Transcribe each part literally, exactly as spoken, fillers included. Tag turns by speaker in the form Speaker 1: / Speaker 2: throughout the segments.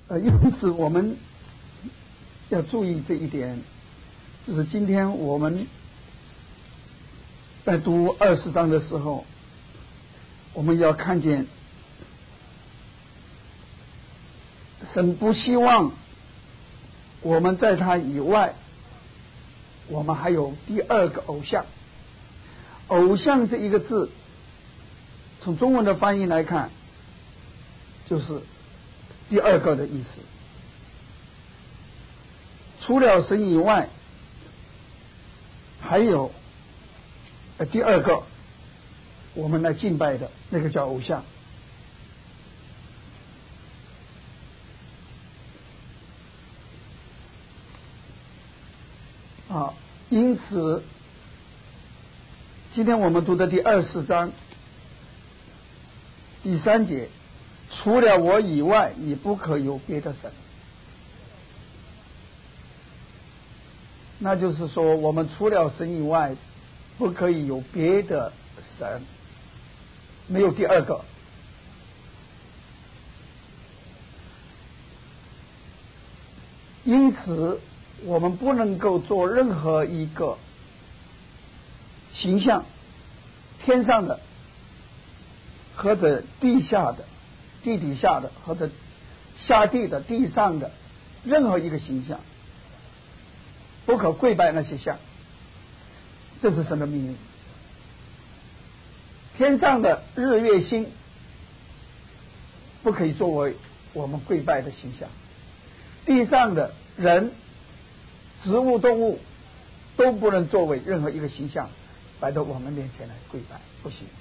Speaker 1: 呃，因此我们要注意这一点，就是今天我们在读二十章的时候，我们要看见神不希望我们在他以外，我们还有第二个偶像。偶像这一个字，从中文的翻译来看，就是第二个的意思。除了神以外，还有呃第二个我们来敬拜的那个叫偶像。啊，因此今天我们读的第二十章第三节，除了我以外，你不可有别的神。那就是说，我们除了神以外，不可以有别的神，没有第二个。因此，我们不能够做任何一个形象，天上的或者地下的、地底下的或者下地的、地上的任何一个形象，不可跪拜那些像。这是神的命令。天上的日月星不可以作为我们跪拜的形象，地上的人、植物、动物都不能作为任何一个形象摆到我们面前来跪拜，不行。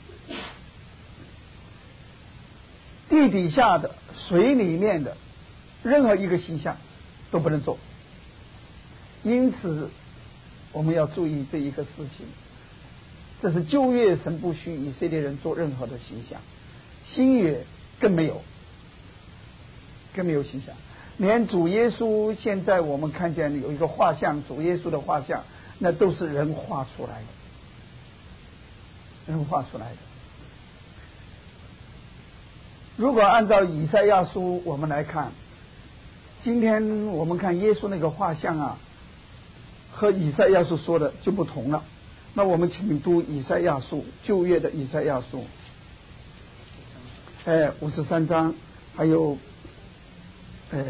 Speaker 1: 地底下的、水里面的任何一个形象都不能做。因此我们要注意这一个事情，这是旧约神不许以色列人做任何的形象，新约更没有，更没有形象。连主耶稣现在我们看见有一个画像，主耶稣的画像，那都是人画出来的，人画出来的。如果按照以赛亚书我们来看，今天我们看耶稣那个画像啊，和以赛亚书说的就不同了。那我们请读以赛亚书，旧约的以赛亚书，哎，五十三章，还有呃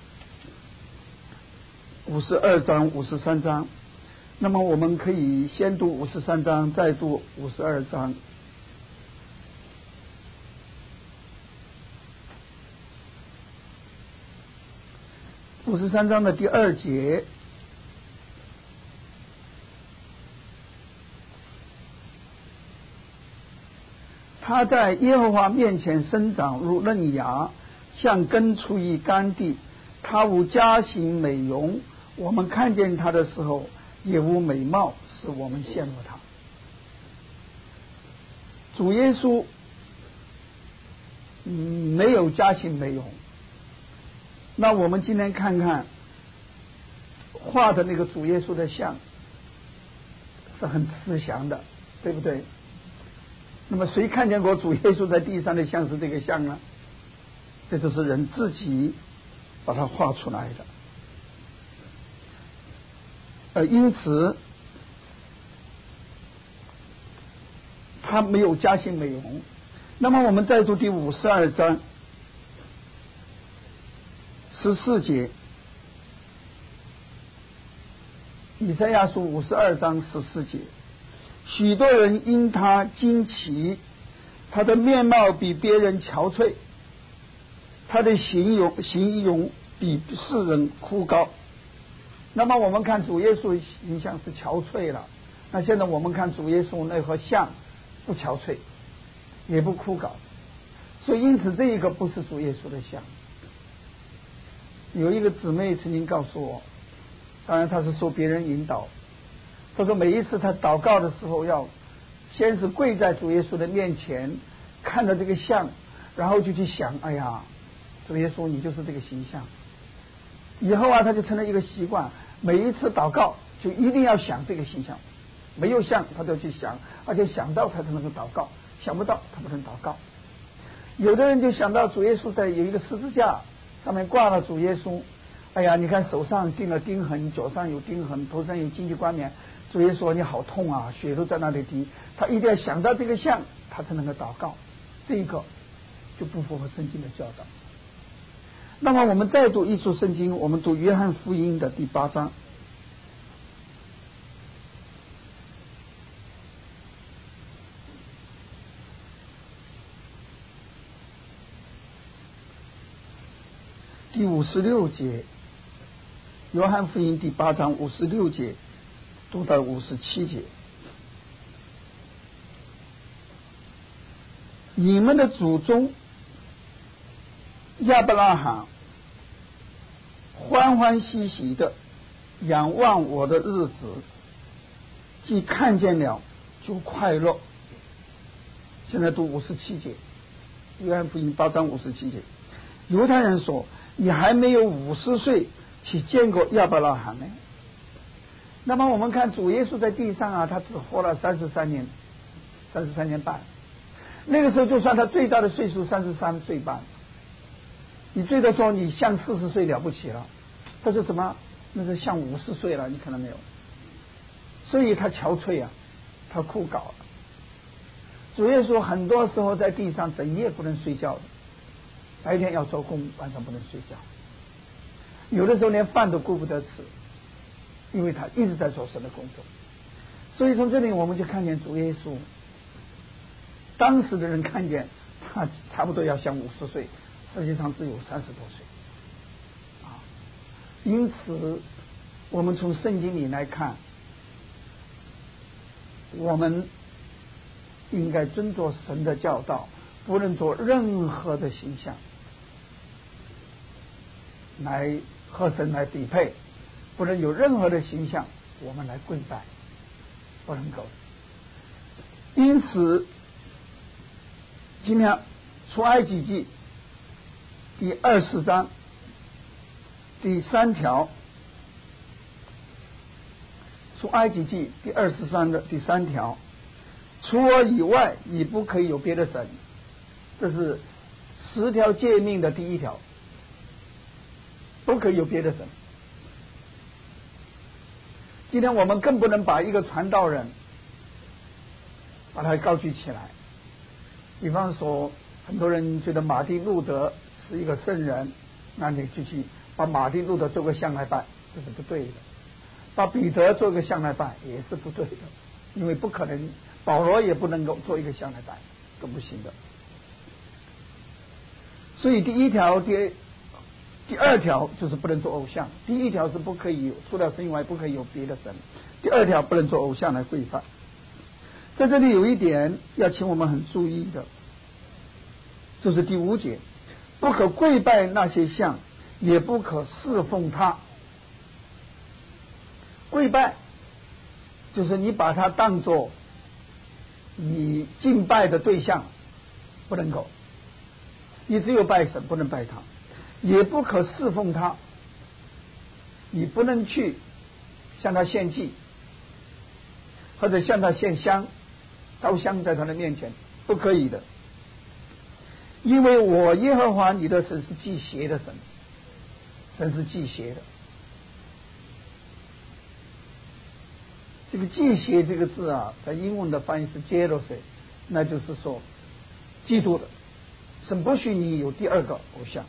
Speaker 1: 五十二章、五十三章。那么我们可以先读五十三章，再读五十二章。五十三章的第二节，他在耶和华面前生长如嫩芽，像根出于干地，他无佳形美容，我们看见他的时候也无美貌，使我们羡慕他。主耶稣嗯没有佳形美容。那我们今天看看画的那个主耶稣的像是很慈祥的，对不对？那么谁看见过主耶稣在地上的像是这个像呢？这都是人自己把它画出来的。呃，因此他没有佳形美容。那么我们再读第五十二章十四节，以赛亚书五十二章十四节，许多人因他惊奇，他的面貌比别人憔悴，他的形容形容比世人枯槁。那么我们看主耶稣的形象是憔悴了，那现在我们看主耶稣那个像不憔悴，也不枯槁，所以因此这一个不是主耶稣的像。有一个姊妹曾经告诉我，当然她是受别人引导，她说每一次她祷告的时候要先是跪在主耶稣的面前，看着这个像，然后就去想，哎呀，主耶稣你就是这个形象。以后啊，他就成了一个习惯，每一次祷告就一定要想这个形象，没有像他都去想，而且想到他才能够祷告，想不到他不能祷告。有的人就想到主耶稣在有一个十字架上面挂了主耶稣。哎呀，你看手上钉了钉痕，脚上有钉痕，头上有荆棘冠冕。主耶稣，你好痛啊，血都在那里滴。他一定要想到这个像，他才能够祷告。这个就不符合圣经的教导。那么我们再读一处圣经，我们读约翰福音的第八章。第五十六节，约翰福音第八章五十六节读到五十七节。你们的祖宗亚伯拉罕欢欢喜喜的仰望我的日子，既看见了就快乐。现在读五十七节，约翰福音八章五十七节。犹太人说，你还没有五十岁，岂见过亚伯拉罕呢？那么我们看主耶稣在地上啊，他只活了三十三年，三十三年半。那个时候就算他最大的岁数三十三岁半，你最多说你像四十岁了不起了，他说什么？那是像五十岁了，你看到没有？所以他憔悴啊，他枯槁了。主耶稣很多时候在地上整夜不能睡觉的，白天要做工，晚上不能睡觉，有的时候连饭都顾不得吃，因为他一直在做神的工作。所以从这里我们就看见主耶稣，当时的人看见他差不多要像五十岁，实际上只有三十多岁啊。因此我们从圣经里来看，我们应该遵照神的教导，不能做任何的形象来和神来匹配，不能有任何的形象我们来跪拜，不能够。因此今天出埃及记第二十章第三条，出埃及记第二十章的第三条，除我以外你不可以有别的神，这是十条诫命的第一条，不可以有别的神。今天我们更不能把一个传道人把他高举起来，比方说很多人觉得马丁路德是一个圣人，那你就去把马丁路德做个像来拜，这是不对的。把彼得做个像来拜也是不对的，因为不可能，保罗也不能够做一个像来拜，更不行的。所以第一条第第二条就是不能做偶像，第一条是不可以有除了神以外不可以有别的神，第二条不能做偶像来跪拜。在这里有一点要请我们很注意的，就是第五节，不可跪拜那些像，也不可侍奉他。跪拜就是你把它当作你敬拜的对象，不能够，你只有拜神不能拜他，也不可侍奉他，你不能去向他献祭，或者向他献香烧香在他的面前，不可以的。因为我耶和华你的神是忌邪的神，神是忌邪的。这个忌邪这个字啊，在英文的翻译是 jealousy， 那就是说嫉妒的，神不许你有第二个偶像。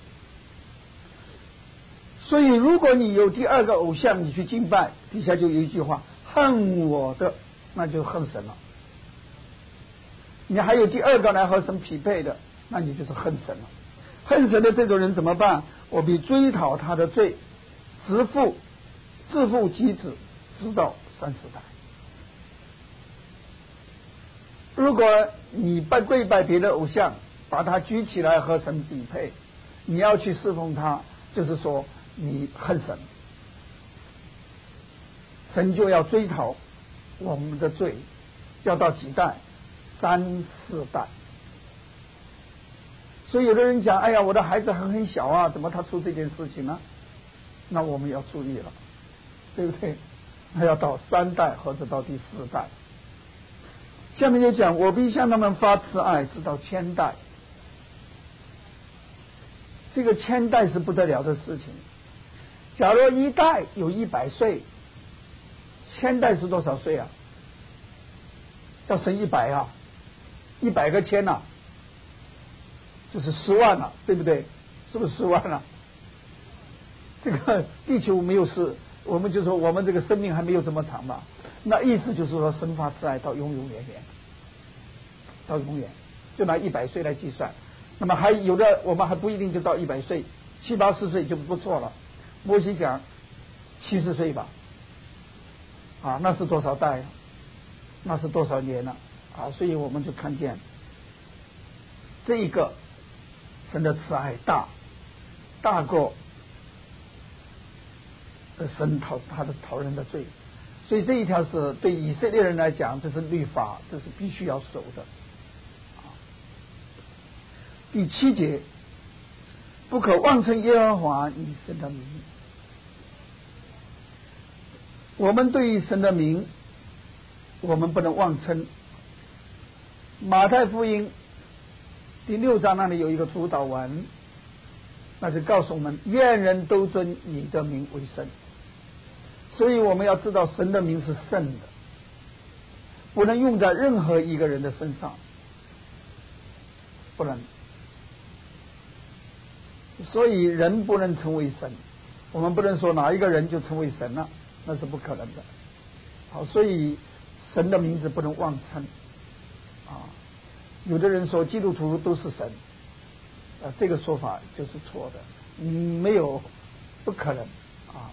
Speaker 1: 所以如果你有第二个偶像你去敬拜，底下就有一句话，恨我的，那就恨神了。你还有第二个来和神匹配的，那你就是恨神了。恨神的这种人怎么办？我必追讨他的罪，直负自负及子，直到三四代。如果你拜跪拜别的偶像，把他举起来和神匹配，你要去侍奉他，就是说你恨神，神就要追讨我们的罪，要到几代？三四代。所以有的人讲，哎呀，我的孩子还很小啊，怎么他出这件事情呢？那我们要注意了，对不对？还要到三代或者到第四代。下面就讲，我必向他们发慈爱，直到千代。 这个千代是不得了的事情。假如一代有一百岁，千代是多少岁啊？要乘一百啊，一百个千呐，就是十万了，对不对？是不是十万了？这个地球没有事，我们就说我们这个生命还没有这么长嘛。那意思就是说，神发慈爱到永永远远，到永远，就拿一百岁来计算。那么还有的，我们还不一定就到一百岁，七八十岁就不错了。摩西讲七十岁吧，啊，那是多少代？那是多少年了？啊，所以我们就看见这一个神的慈爱大，大过神讨他的讨人的罪，所以这一条是对以色列人来讲，这是律法，这是必须要守的。第七节，不可妄称耶和华你神的名。我们对于神的名，我们不能妄称。马太福音第六章那里有一个主祷文，那就告诉我们，愿人都尊你的名为圣。所以我们要知道神的名是圣的，不能用在任何一个人的身上，不能。所以人不能成为神，我们不能说哪一个人就成为神了，那是不可能的。好，所以神的名字不能妄称啊。有的人说基督徒都是神，啊，这个说法就是错的，嗯，没有，不可能啊。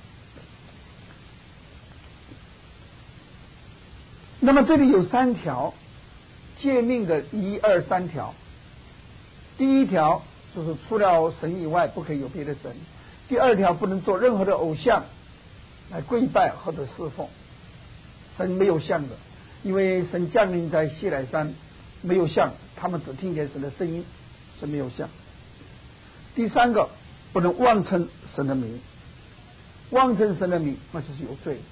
Speaker 1: 那么这里有三条诫命的一二三条，第一条就是除了神以外不可以有别的神，第二条不能做任何的偶像来跪拜或者侍奉，神没有像的，因为神降临在西乃山没有像，他们只听见神的声音，是没有像。第三个不能妄称神的名，妄称神的名那就是有罪。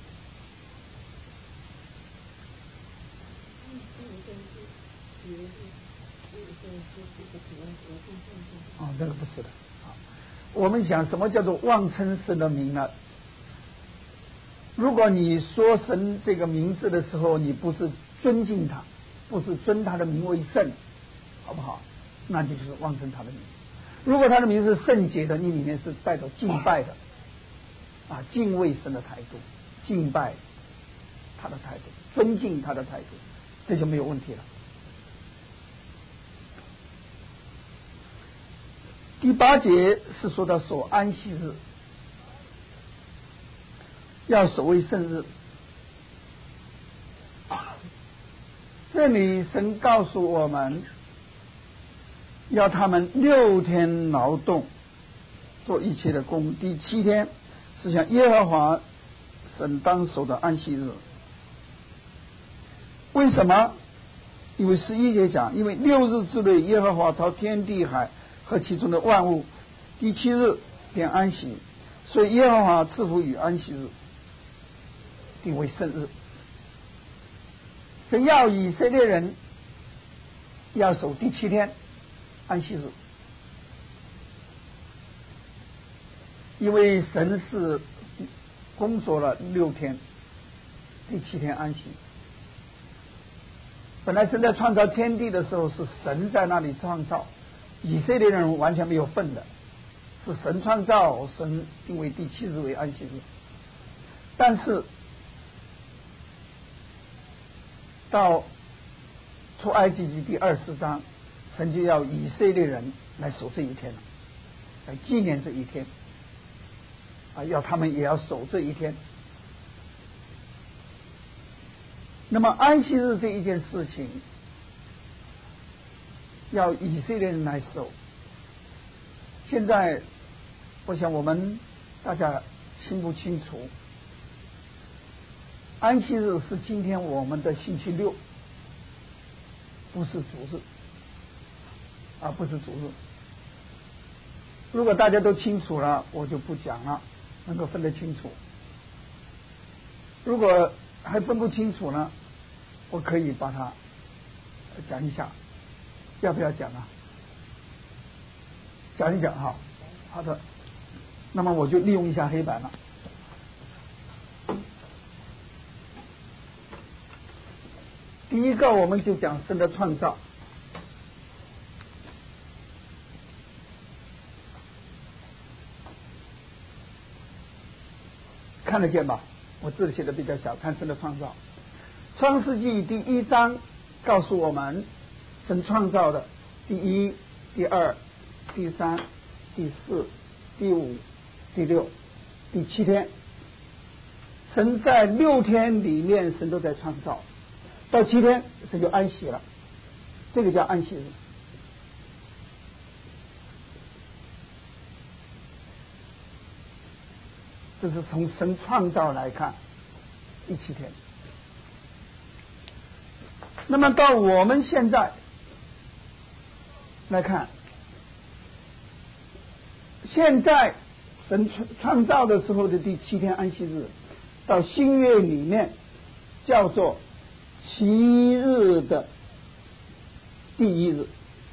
Speaker 1: 哦，那个不是的。我们想什么叫做妄称神的名呢？如果你说神这个名字的时候，你不是尊敬他，不是尊他的名为圣，好不好？那你就是妄称他的名。如果他的名是圣洁的，你里面是带着敬拜的啊，敬畏神的态度，敬拜他的态度，尊敬他的态度，这就没有问题了。第八节是说到守安息日，要守为圣日。这里神告诉我们，要他们六天劳动，做一切的工，第七天是向耶和华神当守的安息日。为什么？因为十一节讲，因为六日之内，耶和华造天地海和其中的万物，第七日便安息，所以耶和华赐福与安息日，定为圣日。神要以色列人要守第七天安息日，因为神是工作了六天，第七天安息。本来神在创造天地的时候，是神在那里创造，以色列人完全没有份的，是神创造，神定为第七日为安息日。但是到出埃及记第二十章，神就要以色列人来守这一天了，来纪念这一天啊，要他们也要守这一天。那么安息日这一件事情，要以色列人来守。现在我想我们大家清不清楚，安息日是今天我们的星期六，不是主日啊，不是主日。如果大家都清楚了，我就不讲了，能够分得清楚。如果还分不清楚呢，我可以把它讲一下，要不要讲啊？ 讲一讲哈。好的，那么我就利用一下黑板了。第一个我们就讲神的创造。看得见吧？我字写的比较小，看神的创造。创世纪第一章告诉我们，神创造的第一、第二、第三、第四、第五、第六、第七天，神在六天里面，神都在创造，到七天神就安息了，这个叫安息日。这是从神创造来看，第七天。那么到我们现在来看，现在神创造的时候的第七天安息日，到新约里面叫做七日的第一日。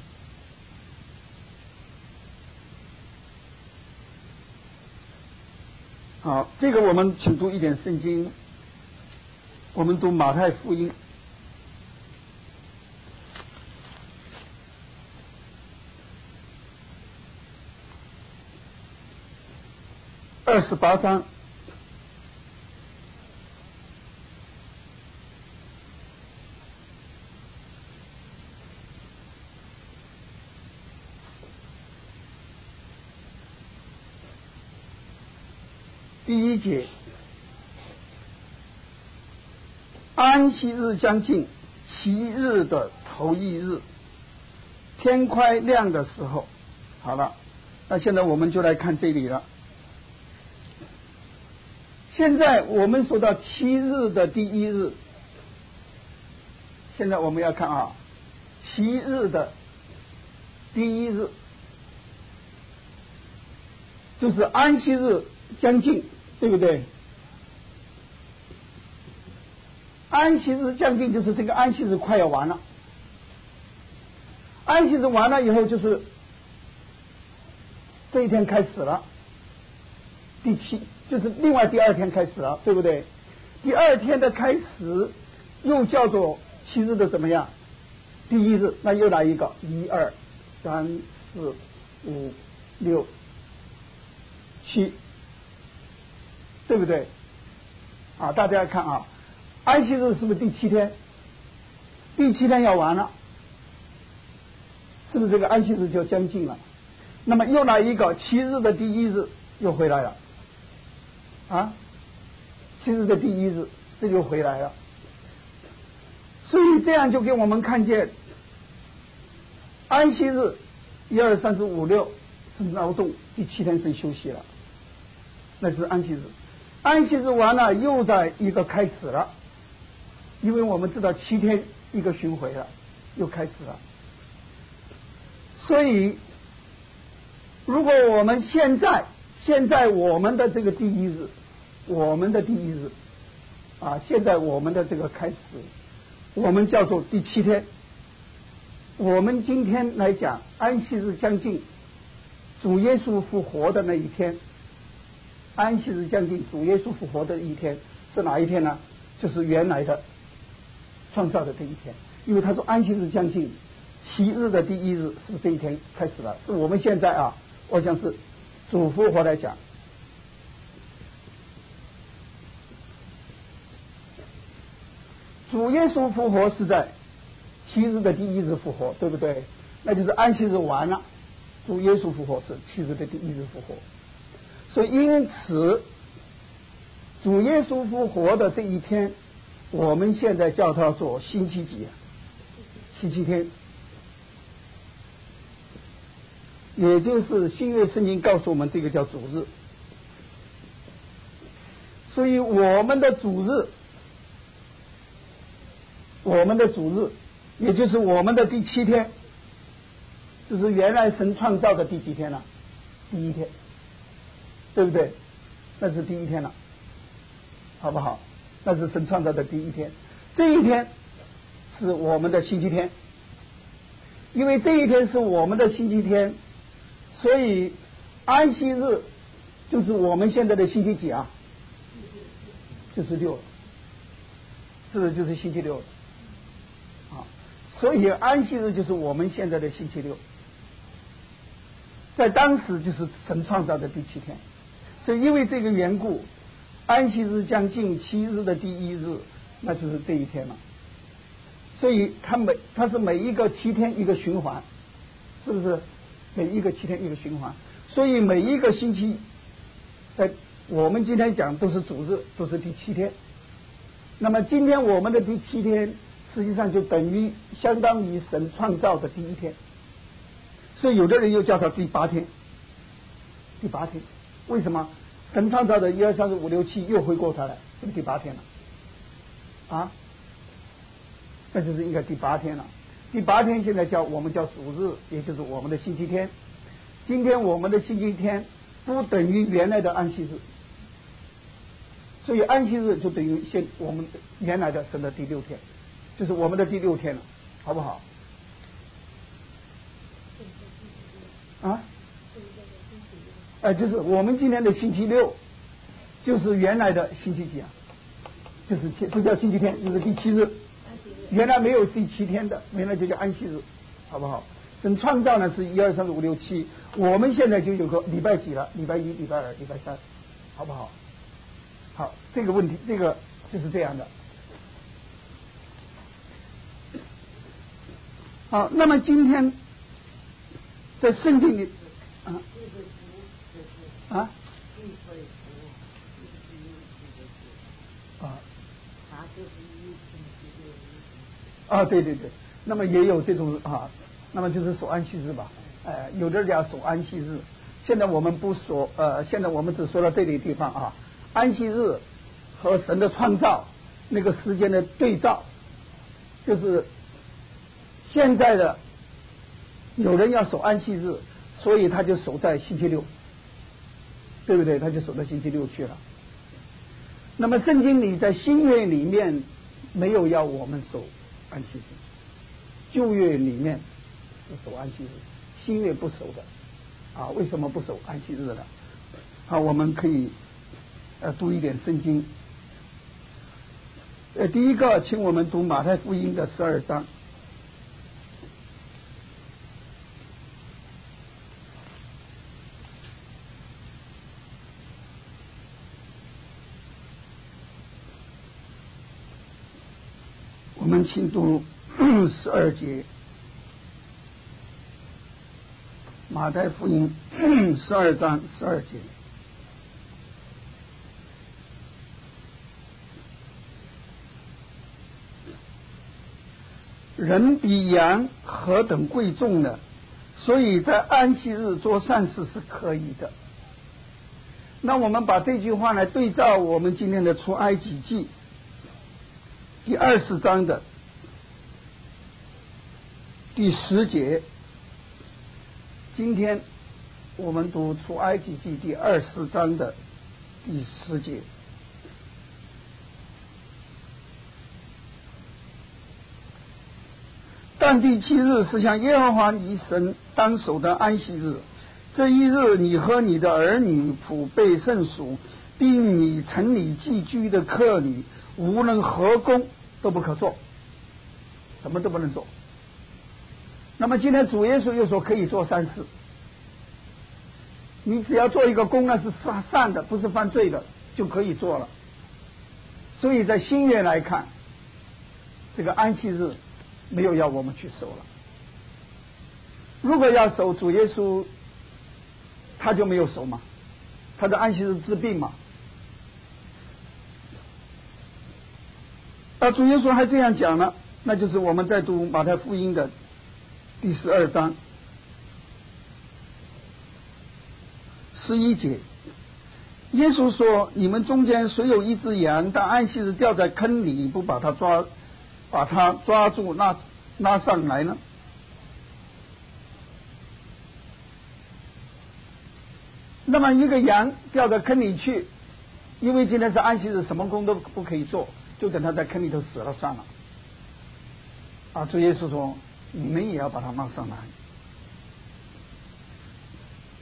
Speaker 1: 好，这个我们请读一点圣经，我们读马太福音二十八章第一节，安息日将近，七日的头一日，天快亮的时候。好了，那现在我们就来看这里了。现在我们说到七日的第一日，现在我们要看啊，七日的第一日就是安息日将近，对不对？安息日将近就是这个安息日快要完了，安息日完了以后就是这一天开始了，第七就是另外第二天开始了，对不对？第二天的开始又叫做七日的怎么样？第一日，那又来一个一二三四五六七，对不对？啊，大家看啊，安息日是不是第七天？第七天要完了，是不是这个安息日就将近了？那么又来一个七日的第一日又回来了，啊，七日的第一日这就回来了。所以这样就给我们看见，安息日一二三四五六是劳动，第七天是休息了，那是安息日。安息日完了又在一个开始了，因为我们知道七天一个巡回了，又开始了。所以如果我们现在现在我们的这个第一日，我们的第一日啊，现在我们的这个开始，我们叫做第七天。我们今天来讲安息日将近，主耶稣复活的那一天，安息日将近，主耶稣复活的一天是哪一天呢？就是原来的创造的这一天。因为他说安息日将近，七日的第一日是这一天开始了，是我们现在啊，我想是主复活来讲。主耶稣复活是在七日的第一日复活，对不对？那就是安息日完了，主耶稣复活是七日的第一日复活。所以因此主耶稣复活的这一天，我们现在叫它做星期几？星期天，也就是新约圣经告诉我们这个叫主日。所以我们的主日，我们的主日也就是我们的第七天，就是原来神创造的第几天了？第一天，对不对？那是第一天了，好不好？那是神创造的第一天，这一天是我们的星期天。因为这一天是我们的星期天， 所以安息日就是我们现在的星期几啊？就是六了，是不是就是星期六了？啊，所以安息日就是我们现在的星期六，在当时就是神创造的第七天，所以因为这个缘故，安息日将近七日的第一日，那就是这一天了。所以它每它是每一个七天一个循环，是不是？每一个七天一个循环，所以每一个星期，在我们今天讲都是主日，都是第七天。那么今天我们的第七天，实际上就等于相当于神创造的第一天，所以有的人又叫它第八天。第八天，为什么？神创造的一二三四五六七又回过头来，这个第八天了啊，那就是应该第八天了。第八天现在叫我们叫主日，也就是我们的星期天。今天我们的星期天不等于原来的安息日，所以安息日就等于现我们原来的神的第六天，就是我们的第六天了，好不好？啊？哎、呃，就是我们今天的星期六，就是原来的星期几啊？就是不叫星期天，就是第七日。原来没有第七天的，原来就叫安息日，好不好？神创造呢是一二三四五六七，我们现在就有个礼拜几了？礼拜一、礼拜二、礼拜三，好不好？好，这个问题，这个就是这样的。好，那么今天在圣经里啊啊啊啊，对对对，那么也有这种啊，那么就是守安息日吧，呃，有的叫守安息日。现在我们不说，呃，现在我们只说到这里地方啊，安息日和神的创造那个时间的对照，就是现在的有人要守安息日，所以他就守在星期六，对不对？他就守在星期六去了。那么圣经里在新约里面没有要我们守安息日，旧约里面是守安息日，新约不守的啊。为什么不守安息日呢？好，我们可以呃读一点圣经。呃，第一个，请我们读马太福音的十二章。我们请读十二节，马太福音十二章十二节。人比羊何等贵重呢？所以在安息日做善事是可以的。那我们把这句话来对照我们今天的出埃及记第二十章的第十节。今天我们读出埃及记第二十章的第十节。但第七日是向耶和华你神当守的安息日，这一日你和你的儿女、仆婢、圣属，并你城里寄居的客旅，无论何工都不可做，什么都不能做。那么今天主耶稣又说可以做善事，你只要做一个工呢是善的，不是犯罪的，就可以做了。所以在新约来看，这个安息日没有要我们去守了。如果要守，主耶稣他就没有守嘛，他的安息日治病嘛。而主耶稣还这样讲了，那就是我们在读马太福音的第十二章十一节，耶稣说：你们中间谁有一只羊，但安息日掉在坑里，不把它抓把它抓住拉拉上来呢？那么一个羊掉到坑里去，因为今天是安息日，什么工都不可以做，就等它在坑里头死了算了。啊，主耶稣说你们也要把它拉上来。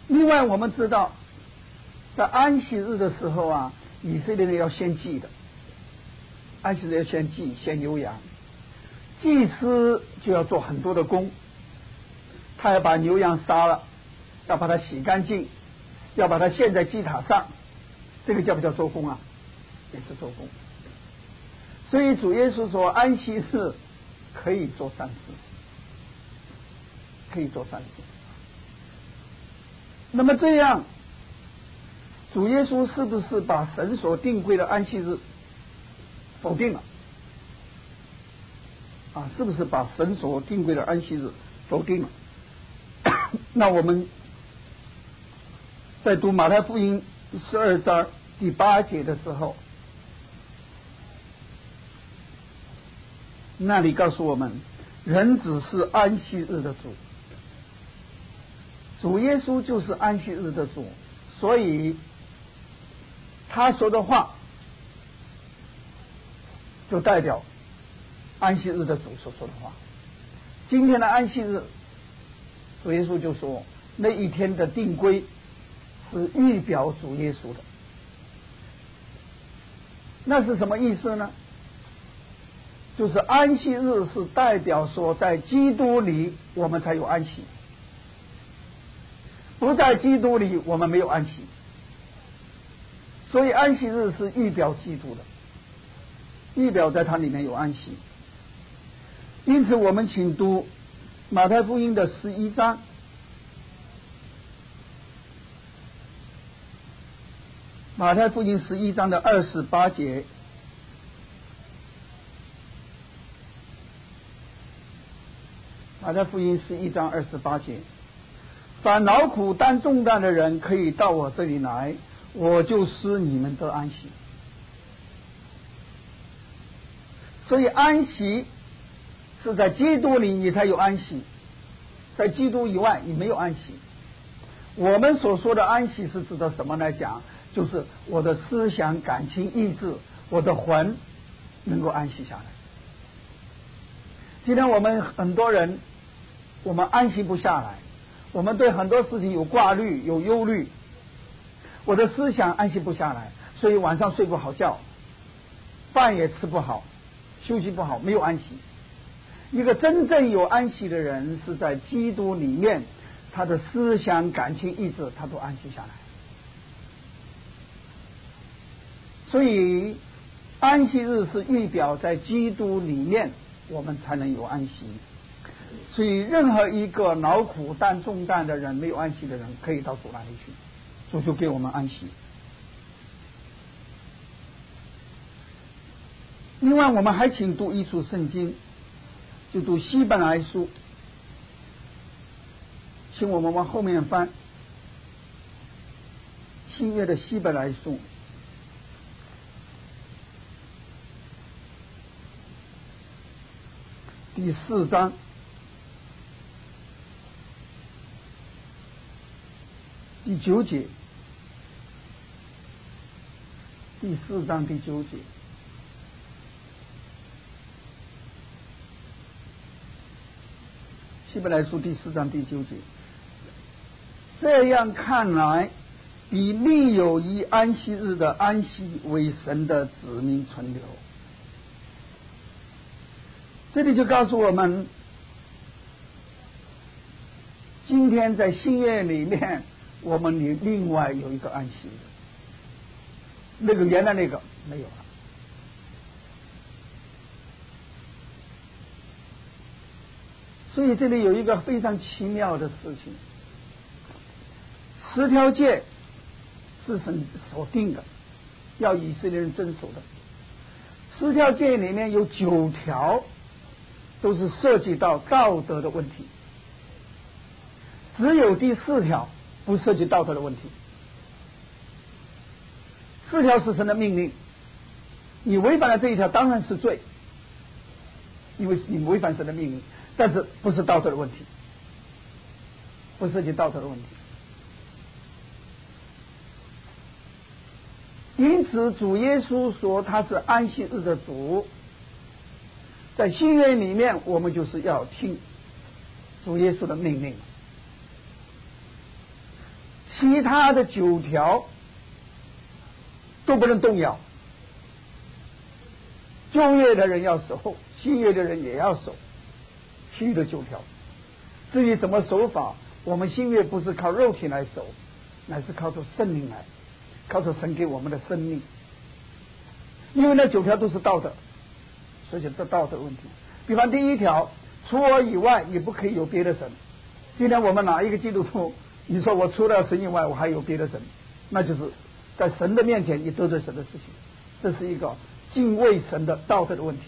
Speaker 1: 另外我们知道，在安息日的时候啊，以色列人要献祭的，安息日要献祭，献牛羊，祭司就要做很多的工，他要把牛羊杀了，要把它洗干净，要把它献在祭塔上，这个叫不叫做工啊？也是做工。所以主耶稣说，安息日可以做善事，可以做善事。那么这样，主耶稣是不是把神所定规的安息日否定了？啊，是不是把神所定规的安息日否定了？那我们在读马太福音十二章第八节的时候，那里告诉我们，人只是安息日的主，主耶稣就是安息日的主，所以他说的话就代表安息日的主所说的话。今天的安息日，主耶稣就说那一天的定规是预表主耶稣的。那是什么意思呢？就是安息日是代表说，在基督里我们才有安息，不在基督里我们没有安息。所以安息日是预表基督的，预表在它里面有安息。因此我们请读马太福音的十一章，马太福音十一章的二十八节。马太福音十一章二十八节，凡劳苦担重担的人可以到我这里来，我就使你们得安息。所以安息是在基督里你才有安息，在基督以外你没有安息。我们所说的安息是指的什么来讲？就是我的思想、感情、意志，我的魂能够安息下来。今天我们很多人，我们安息不下来，我们对很多事情有挂虑、有忧虑，我的思想安息不下来，所以晚上睡不好觉，饭也吃不好，休息不好，没有安息。一个真正有安息的人，是在基督里面，他的思想、感情、意志，他都安息下来。所以安息日是预表在基督里面我们才能有安息。所以任何一个劳苦担重担的人，没有安息的人，可以到主那里去，主就给我们安息。另外我们还请读一处圣经，就读希伯来书，请我们往后面翻，新约的希伯来书第四章第九节，第四章第九节，希伯来书第四章第九节。这样看来，比立有一安息日的安息为神的子民存留。这里就告诉我们，今天在新约里面，我们另另外有一个安息日，那个原来那个没有了。所以这里有一个非常奇妙的事情，十条诫是神所定的，要以色列人遵守的。十条诫里面有九条都是涉及到道德的问题，只有第四条不涉及道德的问题。四条是神的命令，你违反了这一条当然是罪，因为你违反神的命令，但是不是道德的问题，不涉及道德的问题。因此主耶稣说他是安息日的主，在新约里面我们就是要听主耶稣的命令。 其他的九条都不能动摇。旧约的人要守，新约的人也要守其余的九条。至于怎么守法，我们新约不是靠肉体来守，乃是靠着圣灵来，靠着神给我们的生命。因为那九条都是道德，所以这道德问题。比方第一条，除我以外你不可以有别的神。今天我们哪一个基督徒，你说我除了神以外我还有别的神，那就是在神的面前你得罪神的事情，这是一个敬畏神的道德的问题。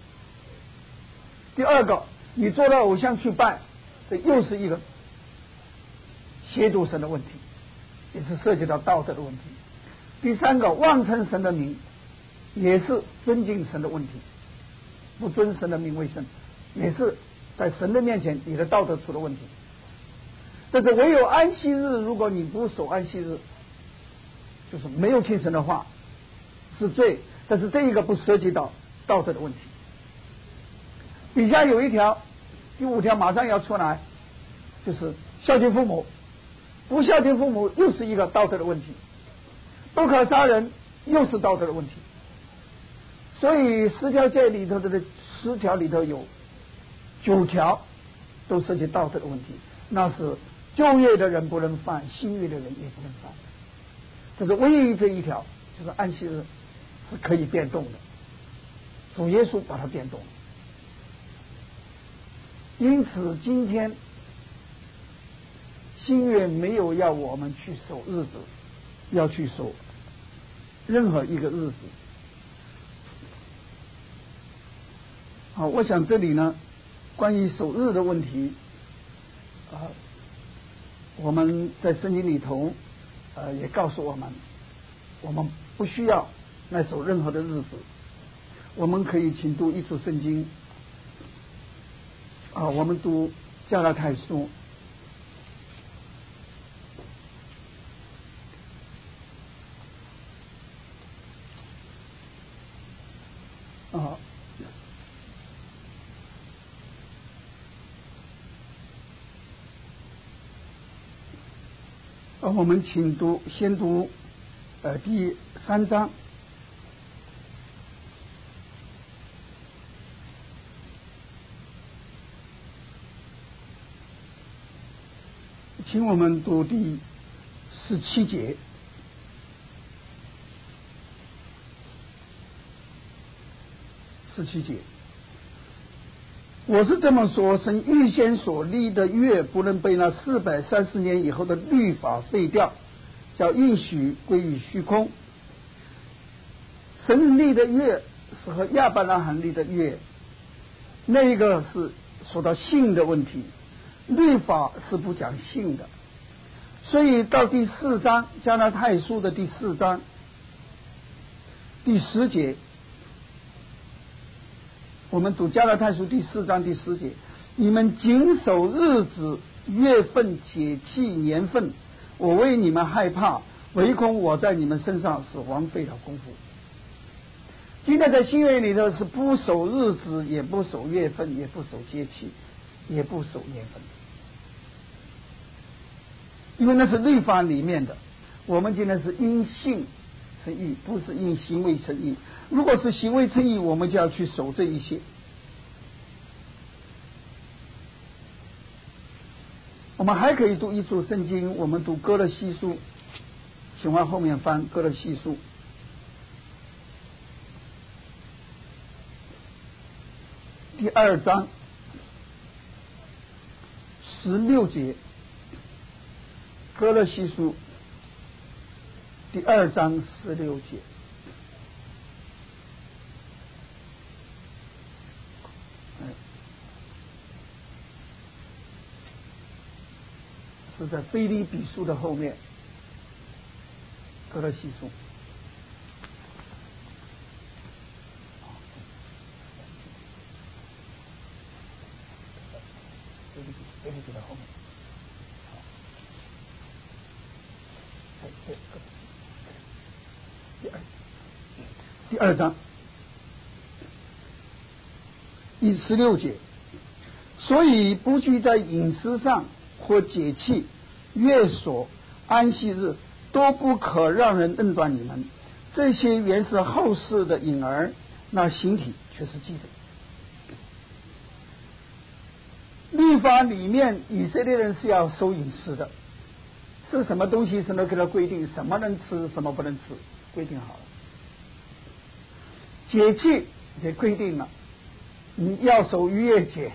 Speaker 1: 第二个，你做了偶像去拜，这又是一个亵渎神的问题，也是涉及到道德的问题。第三个，妄称神的名，也是尊敬神的问题，不尊神的名为圣，也是在神的面前你的道德出了问题。但是唯有安息日，如果你不守安息日，就是没有听神的话，是罪。但是这一个不涉及到道德的问题。底下有一条，第五条马上要出来，就是孝敬父母，不孝敬父母又是一个道德的问题，不可杀人又是道德的问题。所以十条诫里头的十条里头有九条都涉及道德的问题，那是旧约的人不能犯，新约的人也不能犯。这是唯一这一条，就是安息日是可以变动的，主耶稣把它变动了。因此今天新约没有要我们去守日子，要去守任何一个日子。好，我想这里呢，关于守日的问题，啊、呃，我们在圣经里头，呃，也告诉我们，我们不需要来守任何的日子，我们可以请读一处圣经，啊、呃，我们读加拉太书，啊。呃，我们请读，先读呃第三章，请我们读第十七节。十七节，我是这么说，神预先所立的约不能被那四百三十年以后的律法废掉，叫应许归于虚空。神立的约是和亚伯拉罕立的约，那一个是说到信的问题，律法是不讲信的。所以到第四章加拉太书的第四章第十节，我们读加拉太书第四章第十节，你们谨守日子、月份、节气、年份，我为你们害怕，唯恐我在你们身上是枉费了功夫。今天在新约里头是不守日子，也不守月份，也不守节气，也不守年份，因为那是律法里面的。我们今天是因信称义，不是因行为称义。如果是行为称义，我们就要去守这一些。我们还可以读一处圣经，我们读歌罗西书，请往后面翻歌罗西书第二章十六节，歌罗西书第二章十六节。是在腓立比书的后面，歌罗西书。腓立比，腓立比的后面。第二，第二章第十六节，所以不拘在饮食上或节气、月所、 安息日，都不可让人论断你们。这些原是后世的影儿，那形体却是基督。律法里面，以色列人是要守饮食的，是什么东西是能给他规定什么能吃，什么不能吃，规定好了。节气也规定了，你要守逾越节，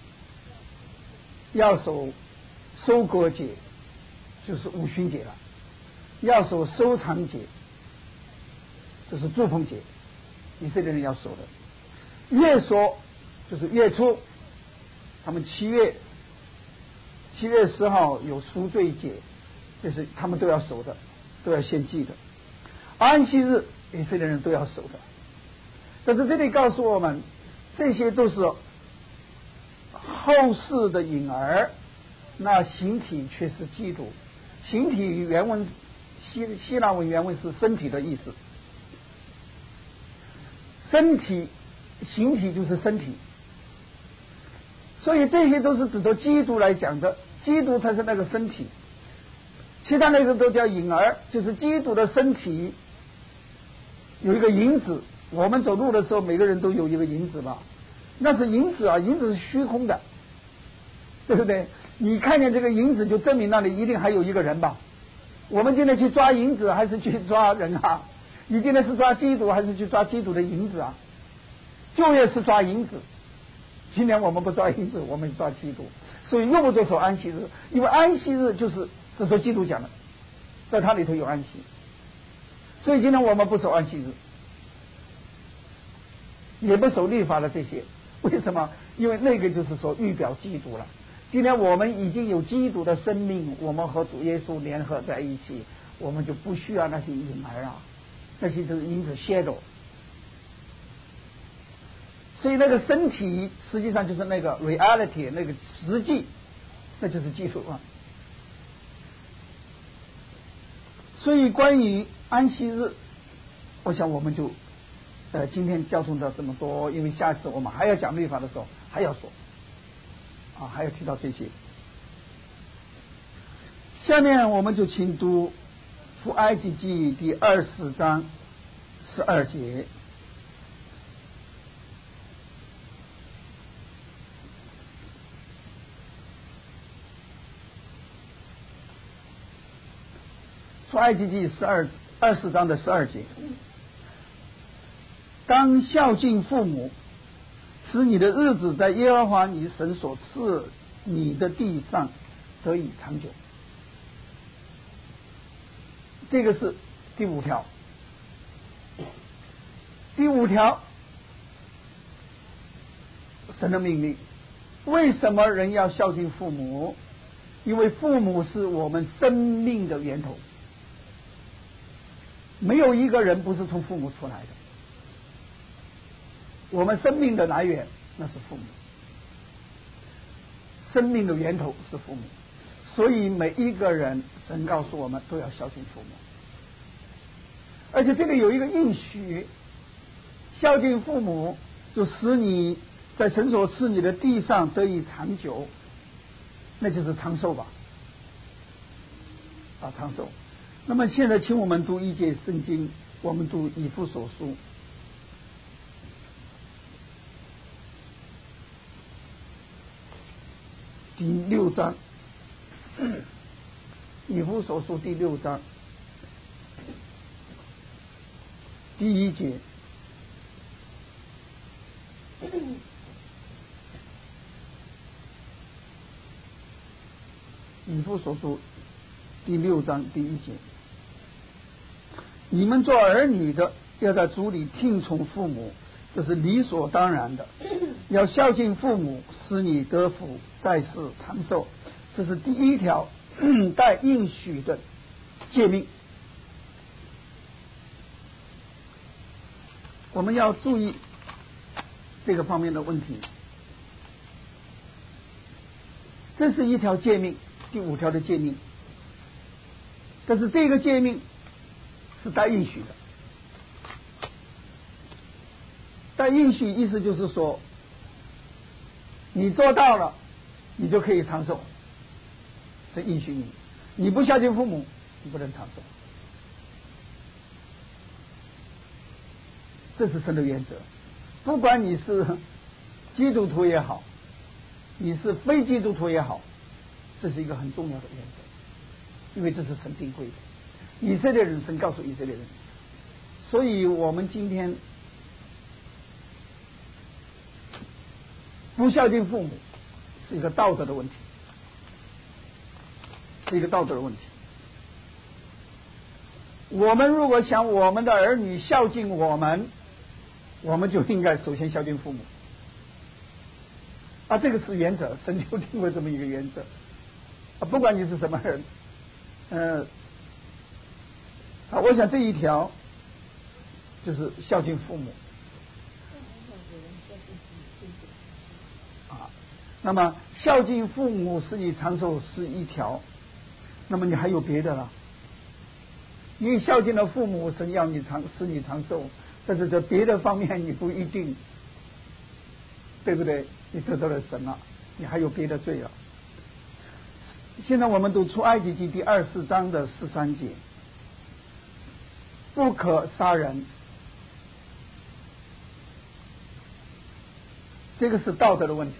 Speaker 1: 要守收割节，就是五旬节了，要守收藏节，这是祝棚节，以色列人要守的。月说就是月初，他们七月七月十号有赎罪节，这是他们都要守的，都要献祭的。安息日以色列人都要守的。但是这里告诉我们，这些都是后世的影儿，那形体却是基督。形体原文希希腊文原文是身体的意思，身体形体就是身体，所以这些都是指着基督来讲的，基督才是那个身体，其他那个都叫影儿，就是基督的身体有一个影子。我们走路的时候，每个人都有一个影子吧？那是影子啊，影子是虚空的，对不对？你看见这个影子，就证明那里一定还有一个人吧？我们今天去抓影子，还是去抓人啊？你今天是抓基督，还是去抓基督的影子啊？旧约是抓影子，今天我们不抓影子，我们抓基督，所以用不着守安息日，因为安息日就是是说基督讲的，在它里头有安息，所以今天我们不守安息日。也不守律法的这些，为什么？因为那个就是说预表基督了。今天我们已经有基督的生命，我们和主耶稣联合在一起，我们就不需要那些影儿啊，那些就是影子 shadow。所以那个身体实际上就是那个 reality， 那个实际，那就是基督啊。所以关于安息日，我想我们就。呃，今天交通到这么多，因为下次我们还要讲律法的时候还要说，啊，还要提到这些。下面我们就请读出埃及记第二十章十二节。出埃及记十二二十章的十二节。当孝敬父母，使你的日子在耶和华你神所赐你的地上得以长久。这个是第五条。第五条，神的命令。为什么人要孝敬父母？因为父母是我们生命的源头，没有一个人不是从父母出来的。我们生命的来源那是父母，生命的源头是父母，所以每一个人，神告诉我们都要孝敬父母。而且这里有一个应许，孝敬父母就使你在神所赐你的地上得以长久，那就是长寿吧，啊，长寿。那么现在请我们读一节圣经，我们读以弗所书。第六章，以弗所书第六章第一节，以弗所书第六章第一节，你们做儿女的要在主里听从父母，这是理所当然的。要孝敬父母，使你得福，在世长寿，这是第一条带应许的诫命。我们要注意这个方面的问题。这是一条诫命，第五条的诫命，但是这个诫命是带应许的。带应许意思就是说，你做到了，你就可以长寿，是应许你。你不孝敬父母， 你不能长寿。这是神的原则，不管你是基督徒也好，你是非基督徒也好，这是一个很重要的原则，因为这是神定规的。以色列人，神告诉以色列人，所以我们今天不孝敬父母是一个道德的问题，是一个道德的问题。我们如果想我们的儿女孝敬我们，我们就应该首先孝敬父母啊，这个是原则，神就定为这么一个原则啊，不管你是什么人，呃，啊，我想这一条就是孝敬父母啊。那么孝敬父母使你长寿是一条，那么你还有别的了。你孝敬了父母，神要你长使你长寿，但是在别的方面你不一定，对不对？你得到了神了，你还有别的罪了。现在我们读出埃及记第二十四章的十三节，不可杀人，这个是道德的问题。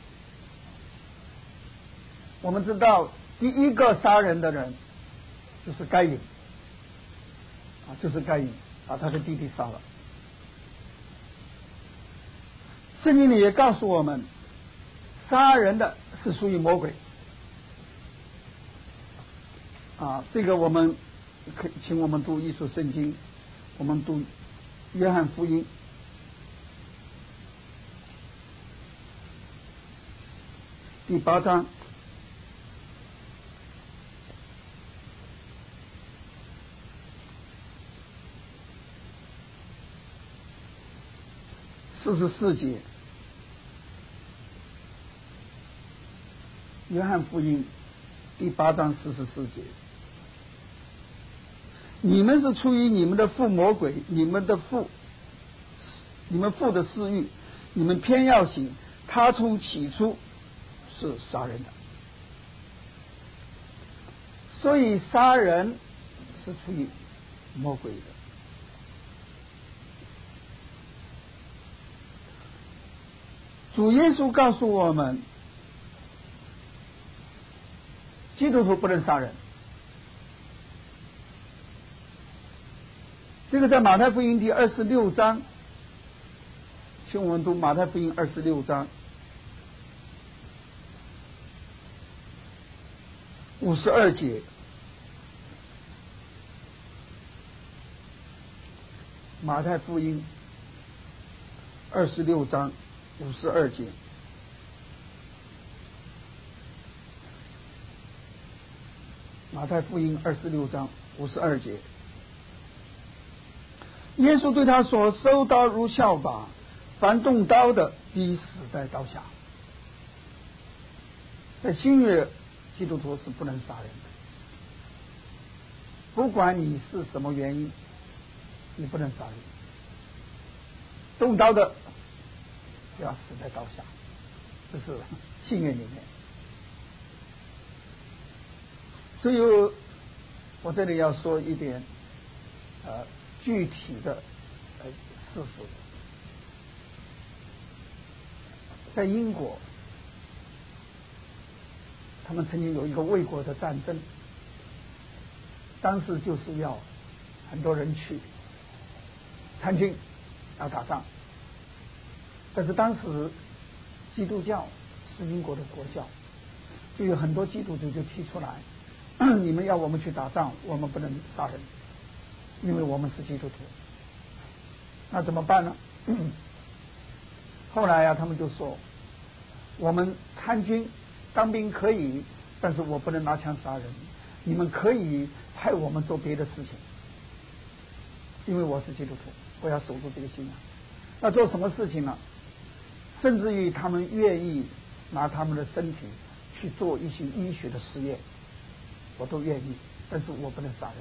Speaker 1: 我们知道第一个杀人的人就是该隐啊，就是该隐把他的弟弟杀了。圣经里也告诉我们，杀人的是属于魔鬼啊。这个我们可请我们读一书圣经，我们读约翰福音第八章四十四节。约翰福音第八章四十四节，你们是出于你们的父魔鬼，你们的父，你们父的私欲，你们偏要行，他从起初是杀人的。所以杀人是出于魔鬼的。主耶稣告诉我们，基督徒不能杀人。这个在马太福音第二十六章，请我们读马太福音二十六章五十二节。马太福音二十六章五十二节。马太福音二十六章五十二节，耶稣对他说：“收刀如鞘吧，凡动刀的，必死在刀下。”在新约，基督徒是不能杀人的，不管你是什么原因，你不能杀人。动刀的要死在刀下，这是信约里面。所以我这里要说一点呃具体的呃事实。在英国，他们曾经有一个卫国的战争，当时就是要很多人去参军要打仗，但是当时基督教是英国的国教，就有很多基督徒就提出来，你们要我们去打仗，我们不能杀人，因为我们是基督徒。那怎么办呢？后来啊，他们就说，我们参军当兵可以，但是我不能拿枪杀人，你们可以派我们做别的事情，因为我是基督徒，我要守住这个信仰。那做什么事情呢？甚至于他们愿意拿他们的身体去做一些医学的实验，我都愿意，但是我不能杀人。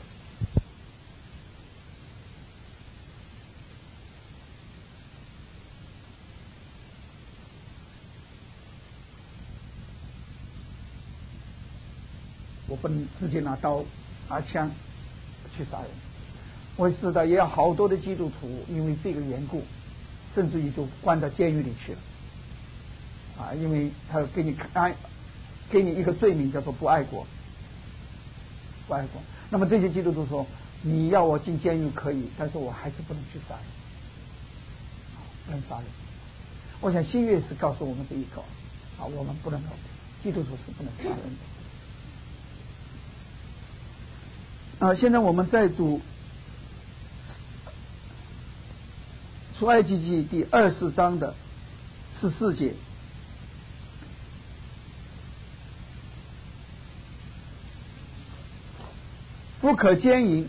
Speaker 1: 我不能直接拿刀拿枪去杀人。我知道也有好多的基督徒因为这个缘故，甚至于就关到监狱里去了啊，因为他给你看，给你一个罪名叫做不爱国，不爱国。那么这些基督徒说，你要我进监狱可以，但是我还是不能去杀人，不能杀人。我想新约是告诉我们这一个啊，我们不能够，基督徒是不能杀人的。啊，现在我们再读出埃及记第二十章的十四节。不可奸淫。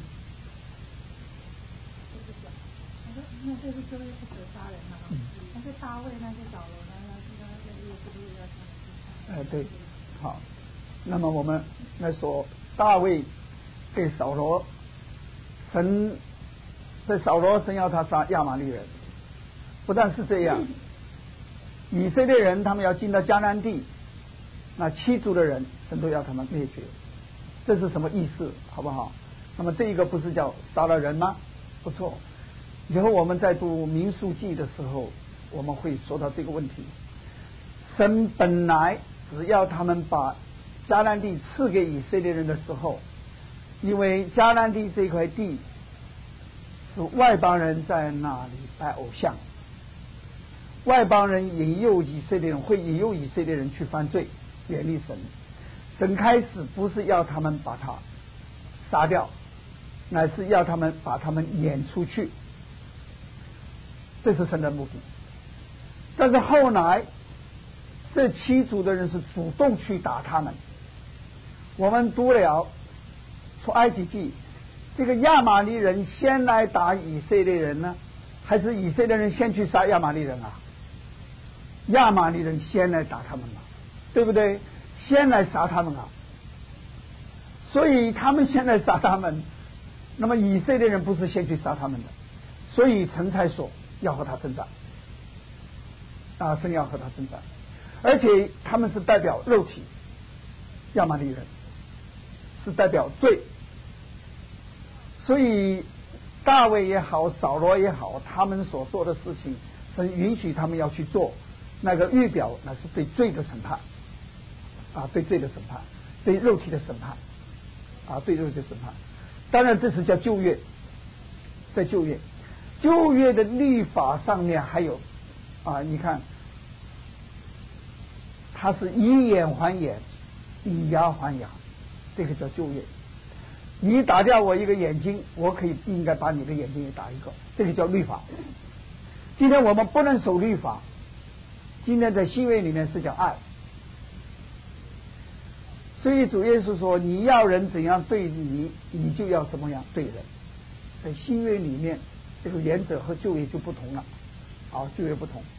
Speaker 2: 那这是旧约不可杀人嘛？嗯。但是大卫那些扫罗那那那那个是不是要他们？
Speaker 1: 哎，对，好。那么我们来说，大卫对扫罗，神在扫罗神要他杀亚玛力人，不但是这样，以色列人他们要进到迦南地，那七族的人神都要他们灭绝。这是什么意思？好不好？那么这一个不是叫杀了人吗？不错。以后我们在读民数记的时候，我们会说到这个问题。神本来只要他们把迦南地赐给以色列人的时候，因为迦南地这块地是外邦人在那里拜偶像，外邦人引诱以色列人，会引诱以色列人去犯罪，远离神。神开始不是要他们把他杀掉，乃是要他们把他们撵出去，这是神的目的。但是后来这七族的人是主动去打他们。我们读了出埃及记，这个亚玛力人先来打以色列人呢，还是以色列人先去杀亚玛力人啊？亚玛力人先来打他们嘛，对不对？先来杀他们啊，所以他们先来杀他们，那么以色列人不是先去杀他们的，所以神才说要和他征战啊，神要和他征战，而且他们是代表肉体，亚玛力人是代表罪，所以大卫也好，扫罗也好，他们所做的事情，神允许他们要去做，那个预表那是对罪的审判。啊，对罪的审判，对肉体的审判，啊，对肉体的审判。当然，这是叫旧约，在旧约，旧约的律法上面还有啊，你看，它是以眼还眼，以牙还牙，这个叫旧约。你打掉我一个眼睛，我可以应该把你的眼睛也打一个，这个叫律法。今天我们不能守律法，今天在新约里面是叫爱。所以主耶稣说，你要人怎样对你，你就要怎么样对人。在新约里面，这个原则和旧约就不同了，啊，旧约不同。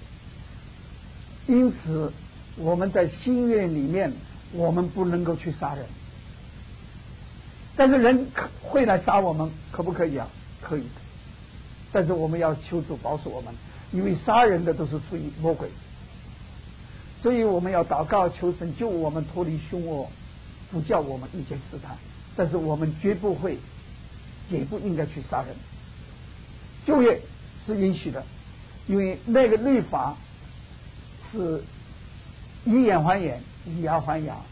Speaker 1: 因此我们在新约里面，我们不能够去杀人，但是人会来杀我们，可不可以啊？可以的。但是我们要求主保守我们，因为杀人的都是属于魔鬼。所以我们要祷告求神救我们脱离凶恶，不叫我们遇见试探，但是我们绝不会，也不应该去杀人。旧约是允许的，因为那个律法是以眼还眼，以牙还牙，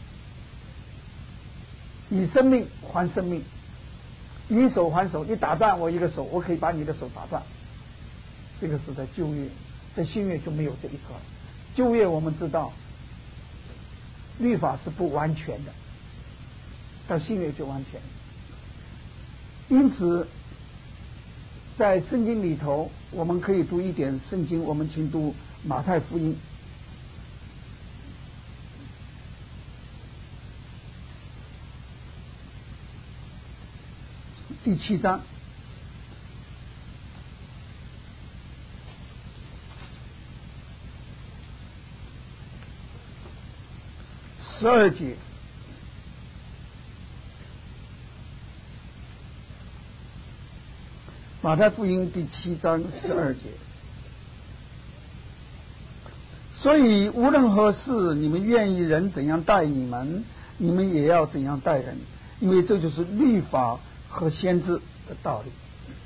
Speaker 1: 以生命还生命，以手还手。你打断我一个手，我可以把你的手打断。这个是在旧约，在新约就没有这一个。旧约我们知道律法是不完全的，到新约就完全。因此在圣经里头我们可以读一点圣经，我们请读马太福音第七章十二节。马太福音第七章十二节。所以无论何事，你们愿意人怎样待你们，你们也要怎样待人， 因为这就是律法和先知的道理。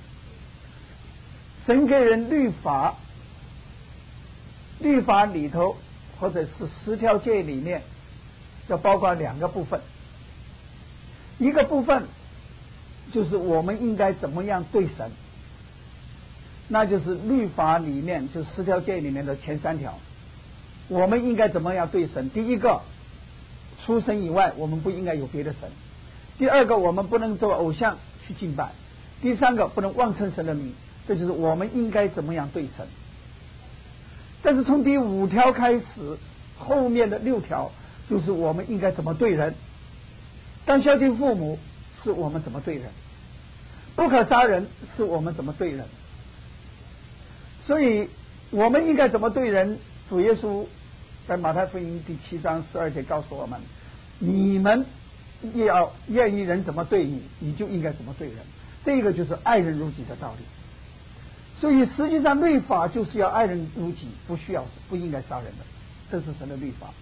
Speaker 1: 神给人律法，律法里头或者是十条诫里面要包括两个部分，一个部分就是我们应该怎么样对神，那就是律法里面就十条诫里面的前三条，我们应该怎么样对神。第一个，除神以外我们不应该有别的神；第二个，我们不能做偶像去敬拜；第三个，不能妄称神的名。这就是我们应该怎么样对神。但是从第五条开始，后面的六条就是我们应该怎么对人。当孝敬父母是我们怎么对人，不可杀人是我们怎么对人。所以我们应该怎么对人，主耶稣在马太福音第七章十二节告诉我们，你们也要愿意人怎么对你，你就应该怎么对人。这个就是爱人如己的道理。所以实际上律法就是要爱人如己，不需要不应该杀人的，这是神的律法。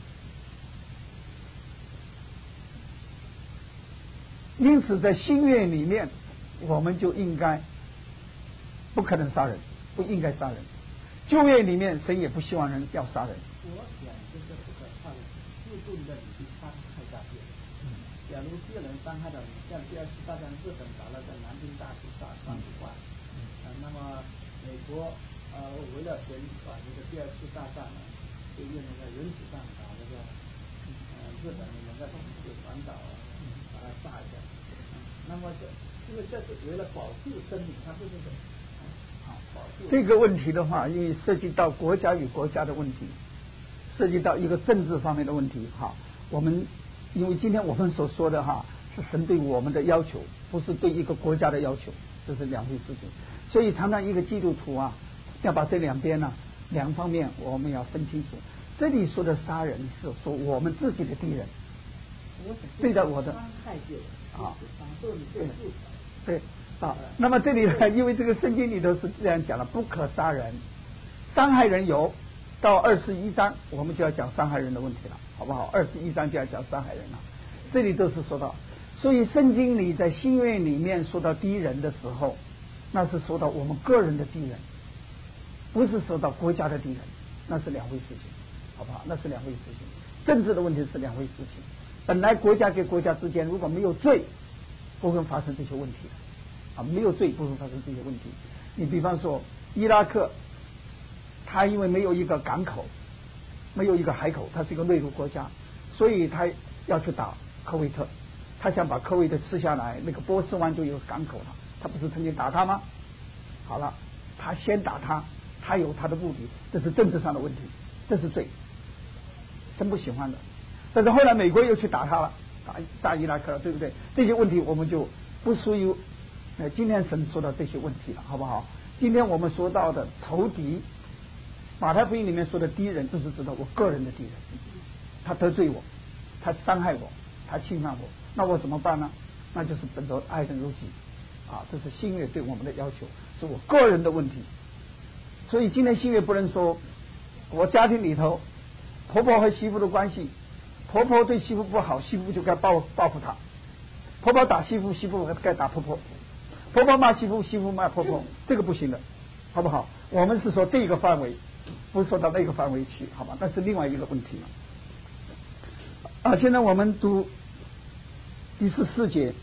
Speaker 1: 因此在新约里面我们就应该不可能杀人，不应该杀人。旧约里面神也不希望人要杀人。
Speaker 3: 我想就是不可杀人，就对你的你去伤害到别人。假如别人伤害到你，像第二次大战日本打了个南京大屠杀三十万，啊，那么美国呃为了选把这个第二次大战呢，就用那个原子弹把那个呃日本的那个就环岛把它炸一下。那么这因为这是为了保护生命，它不是说好保护。
Speaker 1: 这个问题的话，因为涉及到国家与国家的问题，涉及到一个政治方面的问题。哈，我们因为今天我们所说的哈是神对我们的要求，不是对一个国家的要求，这是两回事情。所以常常一个基督徒啊，要把这两边呢、啊、两方面我们要分清楚。这里说的杀人是说我们自己的敌人，对待我的啊，对对啊。那么这里呢，因为这个圣经里头是这样讲了，不可杀人，伤害人有。到二十一章我们就要讲伤害人的问题了，好不好？二十一章就要讲伤害人了，这里都是说到。所以圣经里在新约里面说到敌人的时候，那是说到我们个人的敌人，不是说到国家的敌人，那是两回事情，好不好？那是两回事情。政治的问题是两回事情。本来国家跟国家之间如果没有罪，不会发生这些问题啊，没有罪不会发生这些问题。你比方说伊拉克，他因为没有一个港口，没有一个海口，它是一个内陆国家，所以他要去打科威特，他想把科威特吃下来，那个波斯湾就有港口了，他不是曾经打他吗？好了，他先打他，他有他的目的，这是政治上的问题，这是罪，真不喜欢的。但是后来美国又去打他了，打打伊拉克了，对不对？这些问题我们就不属于呃今天神说到这些问题了，好不好？今天我们说到的仇敌，马太福音里面说的敌人，就是指到我个人的敌人，他得罪我，他伤害我，他侵犯我，那我怎么办呢？那就是本着爱人如己啊，这是新约对我们的要求，是我个人的问题。所以今天新约不能说我家庭里头婆婆和媳妇的关系，婆婆对媳妇不好，媳妇就该报报复她；婆婆打媳妇，媳妇该打婆婆；婆婆骂媳妇，媳妇骂婆婆，这个不行的，好不好？我们是说这个范围，不是说到那个范围去，好吧？那是另外一个问题了。啊，现在我们读第十四节，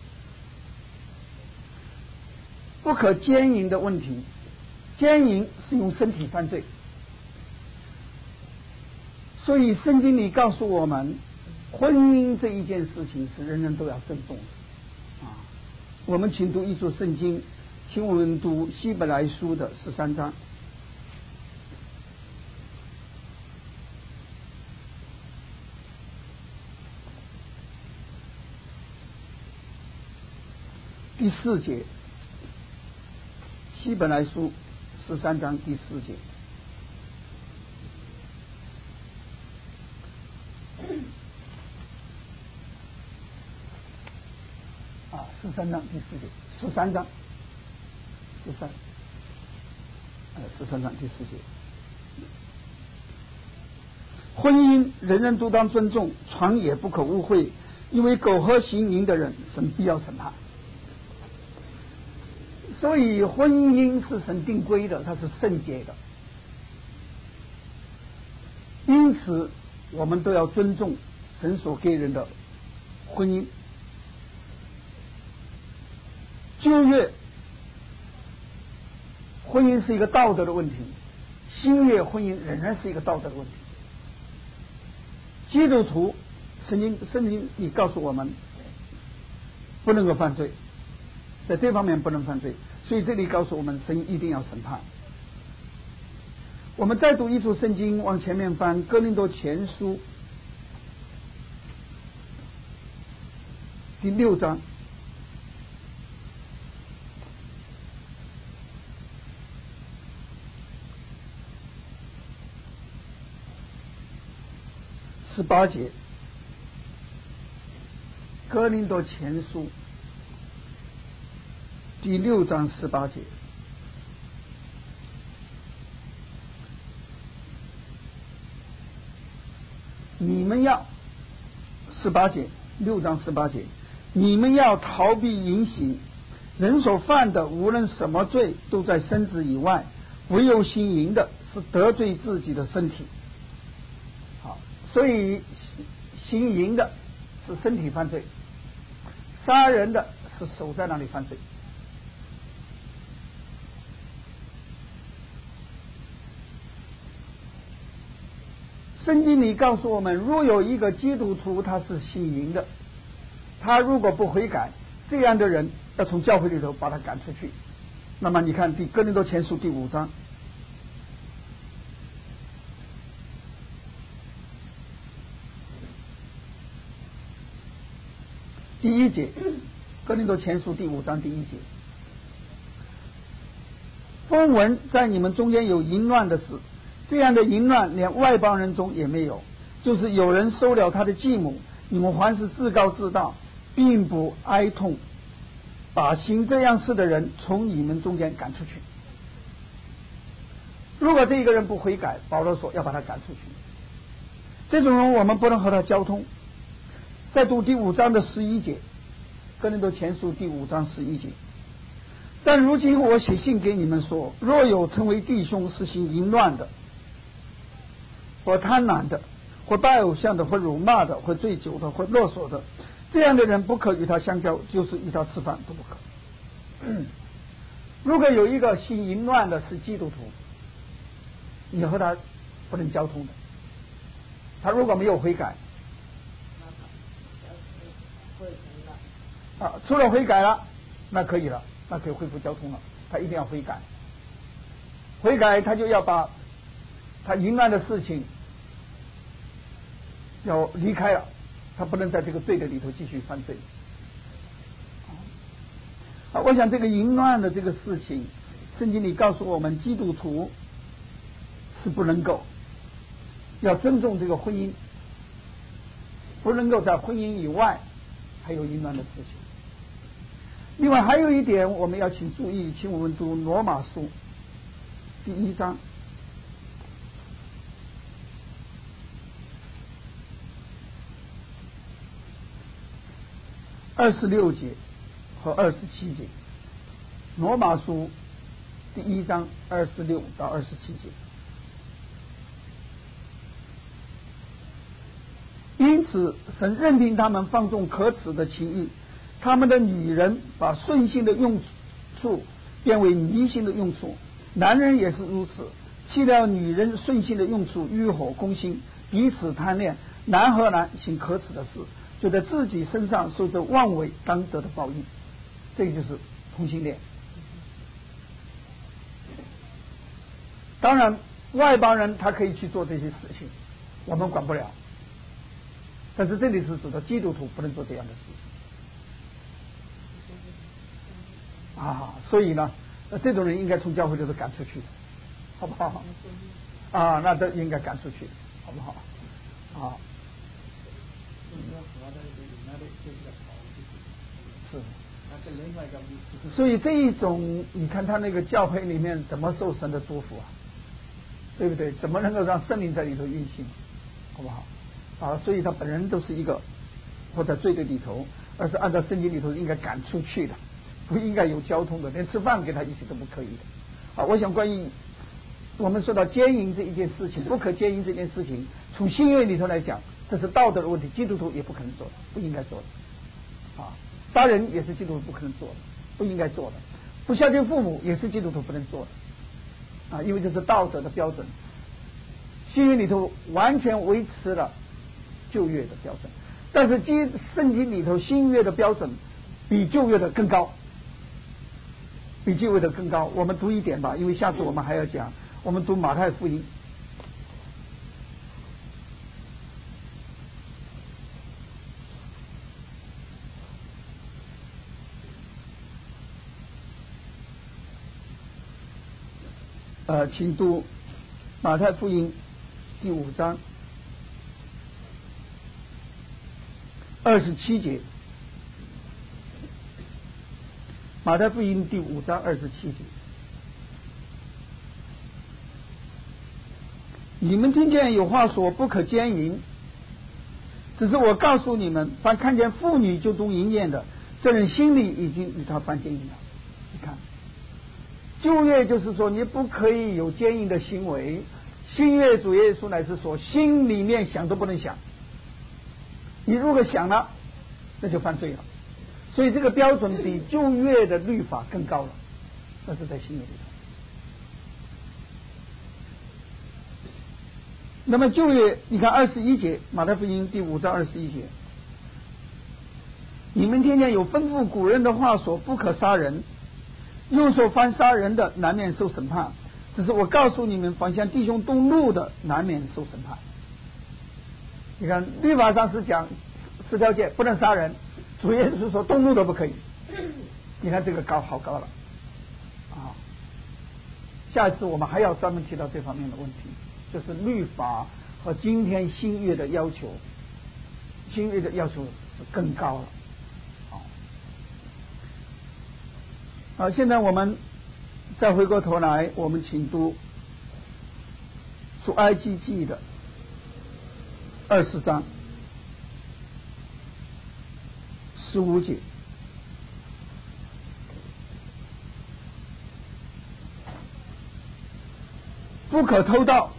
Speaker 1: 不可奸淫的问题。奸淫是用身体犯罪，所以圣经里告诉我们，婚姻这一件事情是人人都要尊重的啊。我们请读一书圣经，请我们读希伯来书的十三章。第四节，希伯来书十三章第四节。啊，十三章第四节，十三章，十三，呃，十三章第四节。婚姻人人都当尊重，床也不可污秽， 因为苟合行淫的人，神必要审判。所以婚姻是神定规的，它是圣洁的，因此我们都要尊重神所给人的婚姻。旧约婚姻是一个道德的问题，新约婚姻仍然是一个道德的问题。基督徒圣经圣经里告诉我们不能够犯罪，在这方面不能犯罪，所以这里告诉我们神一定要审判。我们再读一处圣经，往前面翻，哥林多前书第六章十八节，哥林多前书第六章十八节，你们要十八节，六章十八节，你们要逃避淫行，人所犯的无论什么罪都在身子以外，唯有行淫的是得罪自己的身体。好，所以行淫的是身体犯罪，杀人的是手在那里犯罪。圣经里告诉我们，若有一个基督徒他是行淫的，他如果不悔改，这样的人要从教会里头把他赶出去。那么你看第哥林多前书第五章第一节，哥林多前书第五章第一节，风闻在你们中间有淫乱的事，这样的淫乱连外邦人中也没有，就是有人收了他的继母，你们还是自高自大，并不哀痛，把行这样事的人从你们中间赶出去。如果这个人不悔改，保罗说要把他赶出去，这种人我们不能和他交通。再读第五章的十一节，哥林多前书第五章十一节，但如今我写信给你们说，若有成为弟兄是行淫乱的，或贪婪的，或拜偶像的，或辱骂的，或醉酒的，或勒索的，这样的人不可与他相交，就是与他吃饭都不可。嗯、如果有一个行淫乱的是基督徒，你和他不能交通的。他如果没有悔改，啊，除了悔改了，那可以了，那可以恢复交通了。他一定要悔改，悔改他就要把他淫乱的事情要离开了，他不能在这个罪的里头继续犯罪。啊，我想这个淫乱的这个事情，圣经里告诉我们，基督徒是不能够，要尊重这个婚姻，不能够在婚姻以外还有淫乱的事情。另外还有一点我们要请注意，请我们读罗马书第一章二十六节和二十七节。罗马书第一章二十六到二十七节。因此神任凭他们放纵可耻的情欲，他们的女人把顺性的用处变为迷信的用处，男人也是如此，弃掉女人顺性的用处，欲火攻心，彼此贪恋，男和男行可耻的事，就在自己身上受着妄为当得的报应。这个就是同性恋。当然外邦人他可以去做这些事情，我们管不了，但是这里是指的基督徒不能做这样的事情啊，所以呢这种人应该从教会里头赶出去的，好不好啊？那这应该赶出去，好不好啊？是，所以这一种你看他那个教会里面怎么受神的祝福啊，对不对？怎么能够让圣灵在里头运行，好不好啊？所以他本人都是一个或者罪的里头，而是按照圣经里头应该赶出去的，不应该有交通的，连吃饭给他一起都不可以的。好，我想关于我们说到奸淫这一件事情，不可奸淫这件事情，从新约里头来讲，这是道德的问题，基督徒也不可能做的，不应该做的。啊，杀人也是基督徒不可能做的，不应该做的。不孝敬父母也是基督徒不能做的。啊，因为这是道德的标准。新约里头完全维持了旧约的标准，但是经圣经里头新约的标准比旧约的更高，比旧约的更高。我们读一点吧，因为下次我们还要讲。我们读马太福音，呃，请读马太福音第五章二十七节。马太福音第五章二十七节。你们听见有话说不可奸淫，只是我告诉你们，凡看见妇女就动淫念的，这人心里已经与他犯奸淫了。你看，旧约就是说你不可以有奸淫的行为，新约主耶稣乃是说心里面想都不能想，你如果想了那就犯罪了。所以这个标准比旧约的律法更高了，那是在新约里头。那么旧约，你看二十一节，马太福音第五章二十一节，你们听见有吩咐古人的话说不可杀人，又说凡杀人的难免受审判，只是我告诉你们，凡向弟兄动怒的难免受审判。你看律法上是讲十条诫不能杀人，主耶稣说动怒都不可以。你看这个高好高了啊！下一次我们还要专门提到这方面的问题，就是律法和今天新约的要求，新约的要求是更高了。好，好，现在我们再回过头来，我们请读出埃及记的二十章十五节。不可偷盗，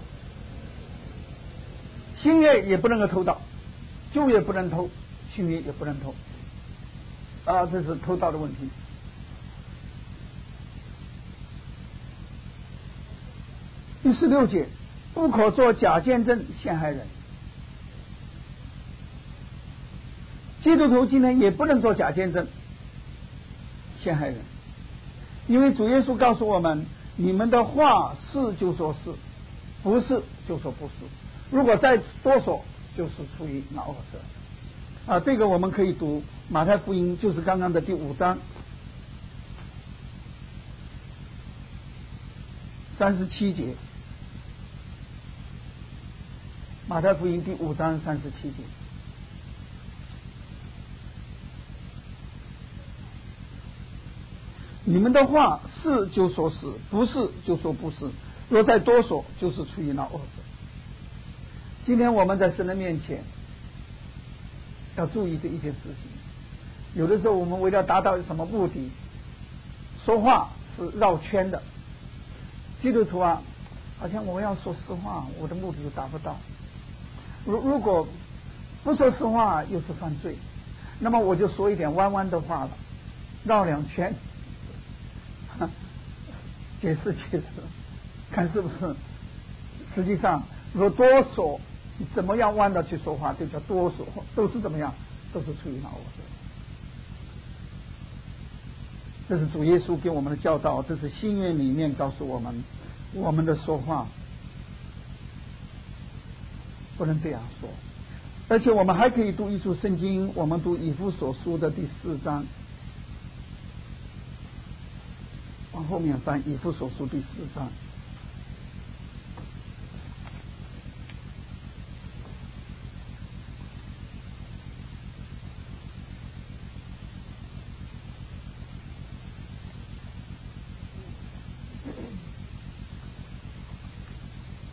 Speaker 1: 新约也不能够偷盗，旧约不能偷，新约也不能偷啊，这是偷盗的问题。第十六节，不可做假见证陷害人。基督徒今天也不能做假见证陷害人，因为主耶稣告诉我们，你们的话是就说是，不是就说不是，如果再多说就是出于那恶者啊。这个我们可以读马太福音，就是刚刚的第五章三十七节，马太福音第五章三十七节。你们的话是就说是，不是就说不是，若再多说就是出于那恶者。今天我们在神的面前要注意这一件事情，有的时候我们为了达到什么目的，说话是绕圈的。基督徒啊，好像我要说实话，我的目的就达不到。如如果不说实话又是犯罪，那么我就说一点弯弯的话了，绕两圈，解释解释，看是不是？实际上，如果多说，怎么样弯的去说话，就叫多说，都是怎么样，都是出于那恶者。这是主耶稣给我们的教导，这是新约里面告诉我们，我们的说话不能这样说。而且我们还可以读一处圣经，我们读以弗所书的第四章，往后面翻以弗所书第四章。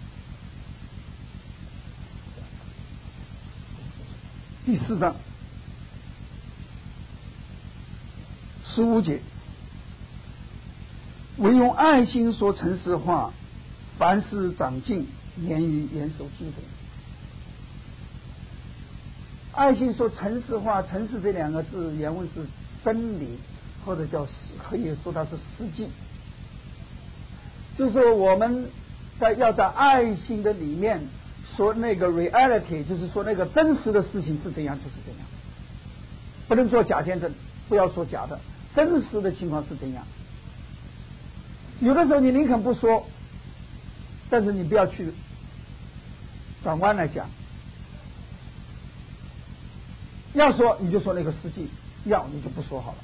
Speaker 1: 第四章十五节，唯用爱心说诚实话，凡事长进，言语严守基督。爱心说诚实话，诚实这两个字原文是真理，或者叫可以说它是实际，就是说我们在要在爱心的里面说那个 reality， 就是说那个真实的事情是怎样就是怎样，不能做假见证，不要说假的，真实的情况是怎样。有的时候你宁肯不说，但是你不要去转弯来讲，要说你就说那个实际，要你就不说好了。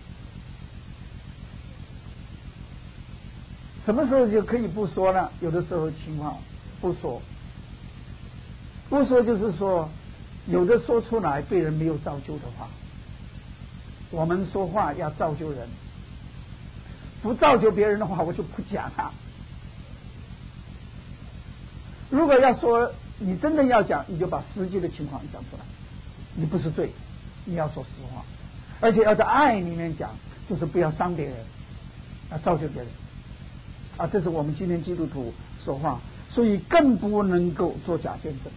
Speaker 1: 什么时候就可以不说呢？有的时候情况不说，不说就是说有的说出来对人没有造就的话，我们说话要造就人，不造就别人的话我就不讲了。如果要说你真的要讲，你就把实际的情况讲出来，你不是罪，你要说实话，而且要在爱里面讲，就是不要伤别人，要造就别人啊，这是我们今天基督徒说话，所以更不能够做假见证。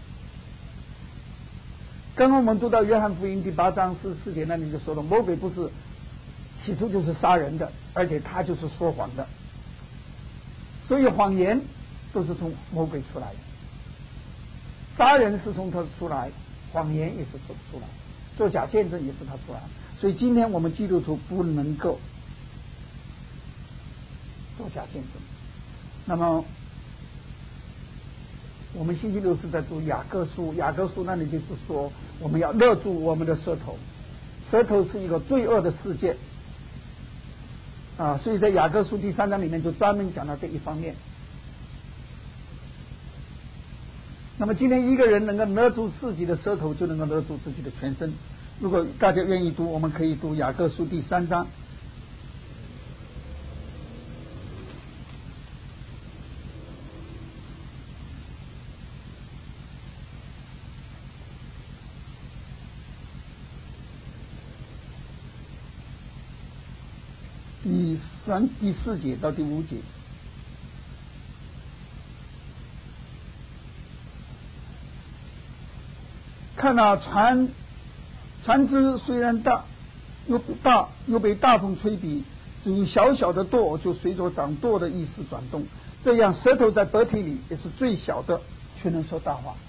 Speaker 1: 刚刚我们读到约翰福音第八章四十四节那里就说了，魔鬼不是起初就是杀人的，而且他就是说谎的，所以谎言都是从魔鬼出来的，杀人是从他出来，谎言也是从出来，做假见证也是他出来。所以今天我们基督徒不能够做假见证。那么我们星期六是在读雅各书，雅各书那里就是说我们要勒住我们的舌头，舌头是一个罪恶的世界啊，所以在雅各书第三章里面就专门讲到这一方面。那么今天一个人能够勒住自己的舌头，就能够勒住自己的全身。如果大家愿意读，我们可以读雅各书第三章。第三、第四节到第五节，看到船船只虽然大，又大又被大风吹逼，只有小小的舵就随着掌舵的意思转动，这样舌头在得体里也是最小的，却能说大话。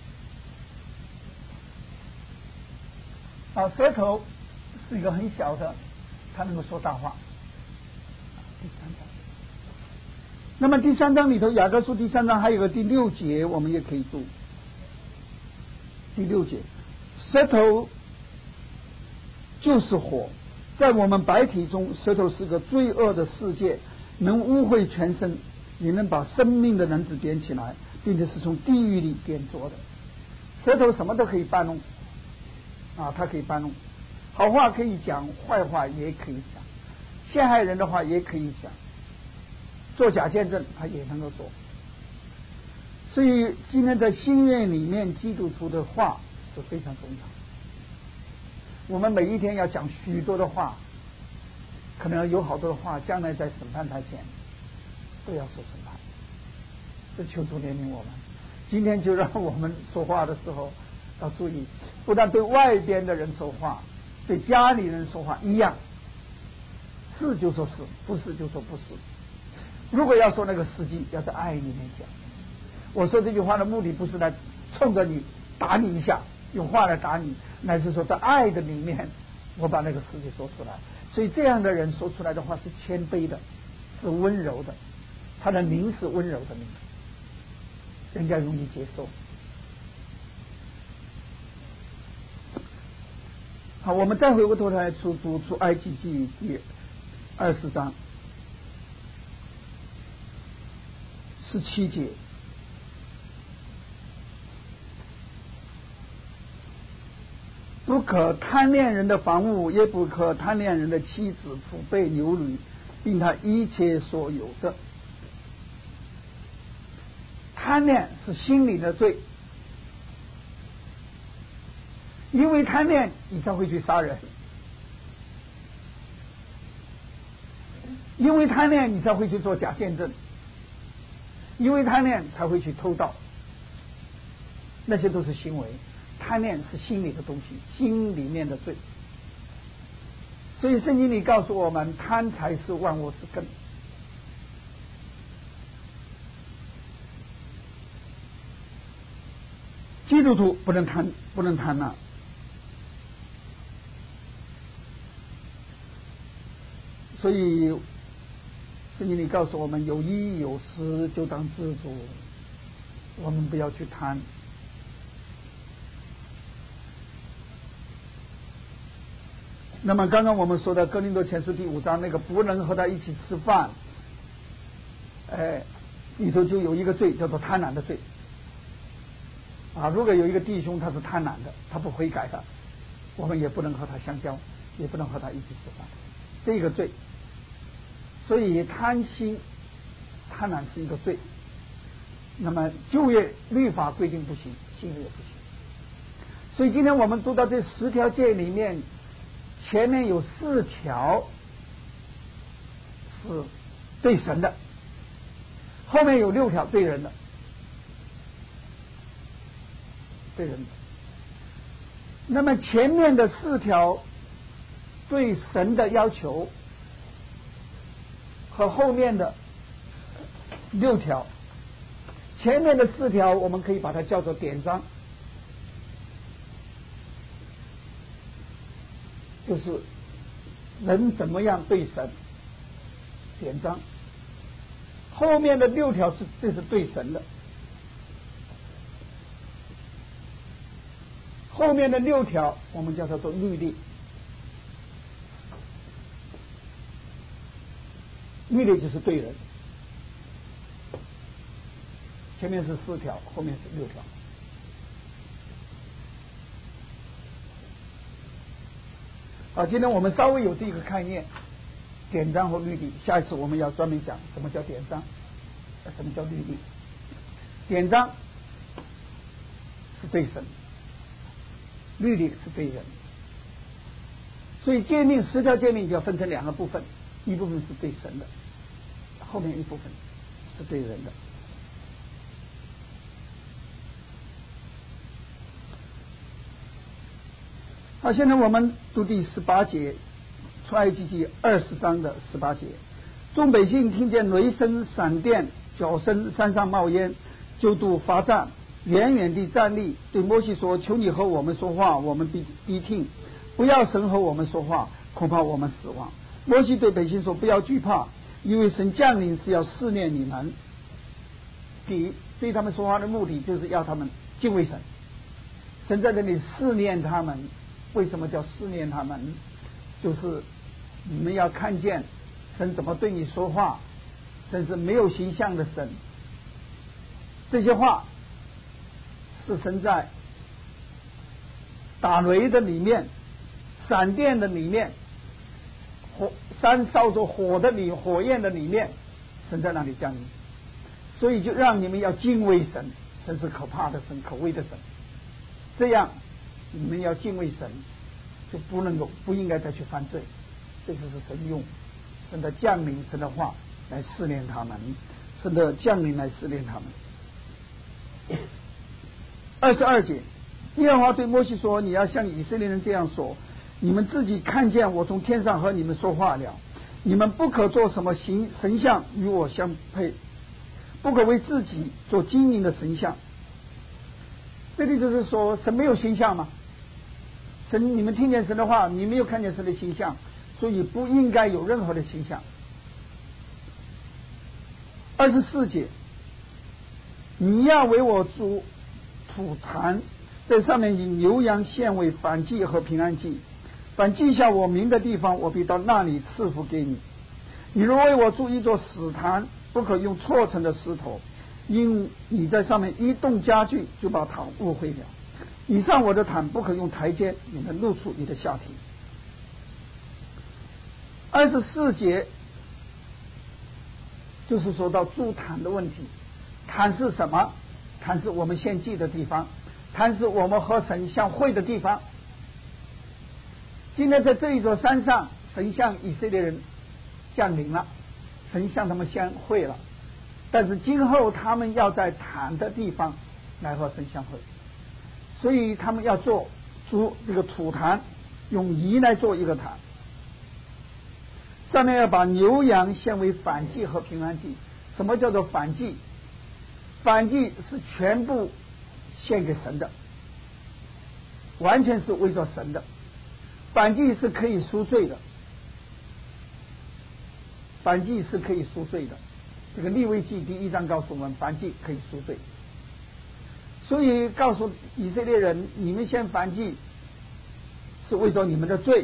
Speaker 1: 啊，舌头是一个很小的，它能够说大话。第三章，那么第三章里头，雅各书第三章还有个第六节，我们也可以读。第六节，舌头就是火，在我们白体中，舌头是个罪恶的世界，能污秽全身，也能把生命的人子点起来，并且是从地狱里点着的。舌头什么都可以搬弄啊，它可以搬弄，好话可以讲，坏话也可以讲，陷害人的话也可以讲，做假见证他也能够做。所以今天在心愿里面，基督徒的话是非常重要。我们每一天要讲许多的话，可能有好多的话，将来在审判台前都要受审判。这求主怜悯我们。今天就让我们说话的时候要注意，不但对外边的人说话，对家里人说话一样，是就说是，不是就说不是。如果要说那个实际，要在爱里面讲。我说这句话的目的不是来冲着你打你一下，用话来打你，乃是说在爱的里面，我把那个实际说出来。所以这样的人说出来的话是谦卑的，是温柔的，他的灵是温柔的灵，人家容易接受。好，我们再回过头来读读出埃及记第二十章十七节。不可贪恋人的房屋，也不可贪恋人的妻子、父辈、牛驴，并他一切所有的。贪恋是心里的罪，因为贪恋你才会去杀人， 因为贪恋你才会去做假见证，因为贪恋才会去偷盗，那些都是行为。贪恋是心里的东西，心里面的罪。所以圣经里告诉我们，贪才是万恶之根。基督徒不能贪，不能贪婪。所以圣经里告诉我们，有衣有食就当知足，我们不要去贪。那么刚刚我们说的哥林多前书第五章那个不能和他一起吃饭，哎，里头就有一个罪叫做贪婪的罪啊。如果有一个弟兄他是贪婪的，他不悔改的，我们也不能和他相交，也不能和他一起吃饭，这个罪。所以贪心贪婪是一个罪。那么旧约律法规定不行，新约也不行。所以今天我们读到这十条诫里面，前面有四条是对神的，后面有六条对人的，对人的。那么前面的四条对神的要求和后面的六条，前面的四条我们可以把它叫做典章，就是人怎么样对神，典章。后面的六条是这是对神的，后面的六条我们叫它做律例。律例就是对人，前面是四条，后面是六条。好，今天我们稍微有这个概念，典章和律例。下一次我们要专门讲什么叫典章，什么叫律例。典章是对神，律例是对人。所以诫命十条诫命就要分成两个部分，一部分是对神的，后面一部分是对人的。好，现在我们读第十八节，出埃及记二十章的十八节。众百姓听见雷声、闪电、脚声，山上冒烟，就都发战，远远地站立，对摩西说：“求你和我们说话，我们必必听；不要神和我们说话，恐怕我们死亡。”摩西对百姓说：“不要惧怕，因为神降临是要试验你们。第一，对他们说话的目的就是要他们敬畏神。神在这里试验他们。为什么叫试验他们？就是你们要看见神怎么对你说话，神是没有形象的神。这些话是神在打雷的里面、闪电的里面、火山烧着火的里火焰的里面，神在那里降临。所以就让你们要敬畏神，神是可怕的神，可畏的神。这样你们要敬畏神，就不能够不应该再去犯罪。这就是神用神的降临、神的话来试炼他们，神的降临来试炼他们。二十二节，耶和华对摩西说：“你要向以色列人这样说，你们自己看见我从天上和你们说话了，你们不可做什么形神像与我相配，不可为自己做金银的神像。”这里就是说神没有形象嘛，神你们听见神的话，你没有看见神的形象，所以不应该有任何的形象。二十四节，你要为我筑土坛，在上面以牛羊献为燔祭和平安祭，凡记下我名的地方，我必到那里赐福给你。你若为我筑一座死坛，不可用错成的石头，因你在上面一动家具，就把坛误会了。以上我的坛不可用台阶，免得露出你的下体。二十四节就是说到筑坛的问题。坛是什么？坛是我们献祭的地方，坛是我们和神相会的地方。今天在这一座山上，神向以色列人降临了， 神向他们相会了，但是今后他们要在坛的地方来和神相会，所以他们要做主这个土坛，用泥来做一个坛，上面要把牛羊献为燔祭和平安祭。什么叫做燔祭？燔祭是全部献给神的，完全是为着神的。燔祭是可以赎罪的，燔祭是可以赎罪的。这个利未记第一章告诉我们，燔祭可以赎罪。所以告诉以色列人，你们献燔祭是为着你们的罪，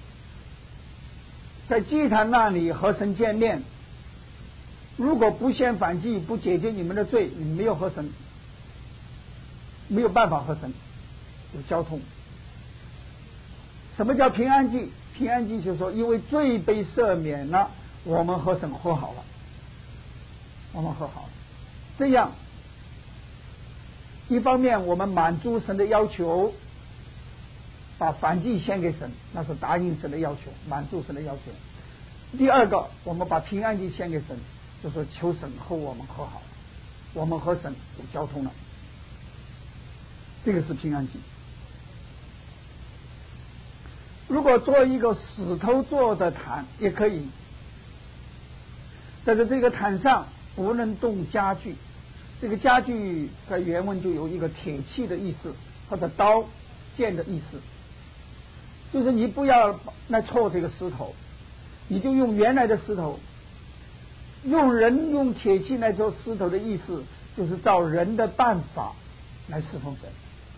Speaker 1: 在祭坛那里和神见面。如果不献燔祭，不解决你们的罪，你没有和神，没有办法和神有交通。什么叫平安祭？平安祭就是说，因为罪被赦免了，我们和神和好了，我们和好了。这样，一方面我们满足神的要求，把燔祭献给神，那是答应神的要求，满足神的要求。第二个，我们把平安祭献给神，就说求神和我们和好，我们和神有交通了，这个是平安祭。如果做一个石头做的坛也可以，但是这个坛上不能动家具，这个家具在原文就有一个铁器的意思，或者刀剑的意思，就是你不要来戳这个石头，你就用原来的石头。用人用铁器来做石头的意思，就是照人的办法来侍奉神。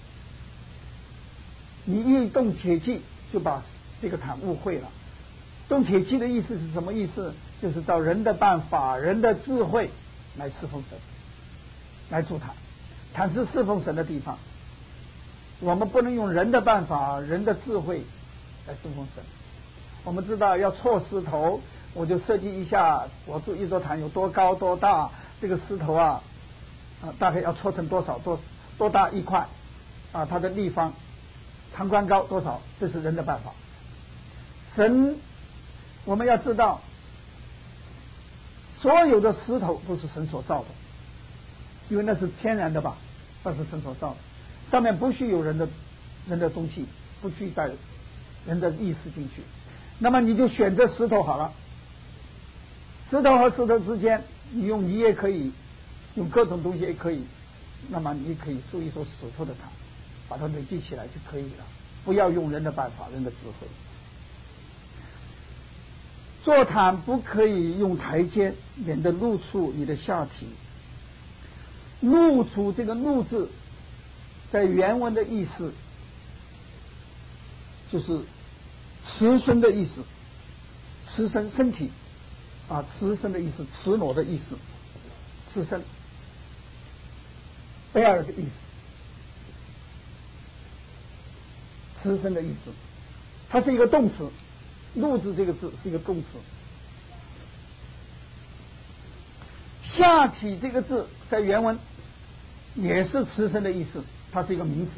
Speaker 1: 你一动铁器，就把这个坛误会了。动铁器的意思是什么意思？就是照人的办法、人的智慧来侍奉神，来筑坛。坛是侍奉神的地方，我们不能用人的办法、人的智慧来侍奉神。我们知道要戳石头，我就设计一下，我做一座坛有多高多大，这个石头啊，啊大概要戳成多少多多大一块啊，它的立方长宽高多少，这是人的办法。神，我们要知道，所有的石头都是神所造的，因为那是天然的吧，那是神所造的，上面不需有人的人的东西，不需带人的意识进去。那么你就选择石头好了，石头和石头之间，你用泥也可以，用各种东西也可以，那么你可以做一座石头的坛，把它累积起来就可以了，不要用人的办法、人的智慧。做坛不可以用台阶，免得露出你的下体。露出这个露字，在原文的意思就是雌身的意思，雌身身体啊，雌身的意思，赤裸的意思，雌身 bare 的意思，雌身的意思，它是一个动词，露字这个字是一个动词。下体这个字在原文也是雌身的意思，它是一个名词，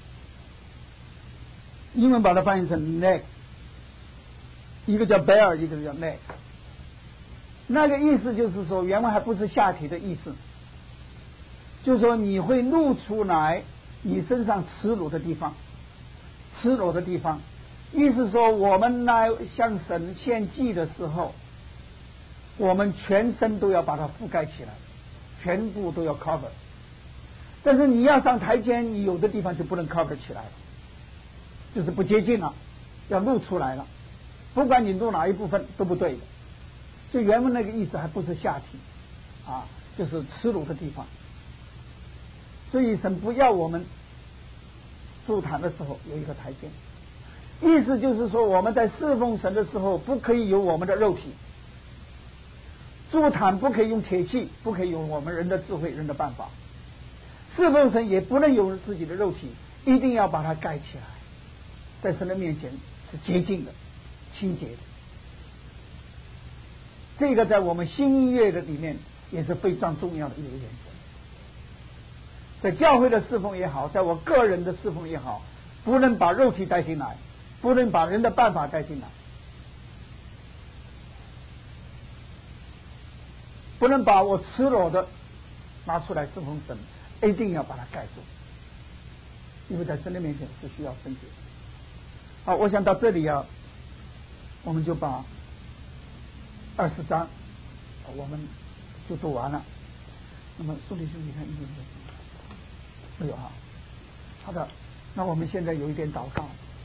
Speaker 1: 英文把它翻译成 neck， 一个叫 bare， 一个叫 neck。 那个意思就是说，原文还不是下体的意思，就是说你会露出来你身上赤裸的地方，赤裸的地方，意思说我们来向神献祭的时候，我们全身都要把它覆盖起来，全部都要 cover。但是你要上台阶，你有的地方就不能 cover 起来了，就是不接近了，要露出来了，不管你露哪一部分都不对的。所以原文那个意思还不是下体啊，就是耻辱的地方。所以神不要我们筑坛的时候有一个台阶，意思就是说我们在侍奉神的时候不可以有我们的肉体，筑坛不可以用铁器，不可以用我们人的智慧、人的办法，侍奉神也不能有自己的肉体，一定要把它盖起来，在神的面前是洁净的、清洁的。这个在我们新约的里面也是非常重要的一个原则。在教会的侍奉也好，在我个人的侍奉也好，不能把肉体带进来，不能把人的办法带进来。 不能把我赤裸的拿出来侍奉神，一定要把它盖住，因为在神的面前是需要圣洁。好，我想到这里啊，我们就把二十章我们就读完了。那么苏弟兄，你看有没有？没有啊。好的，那我们现在有一点祷告。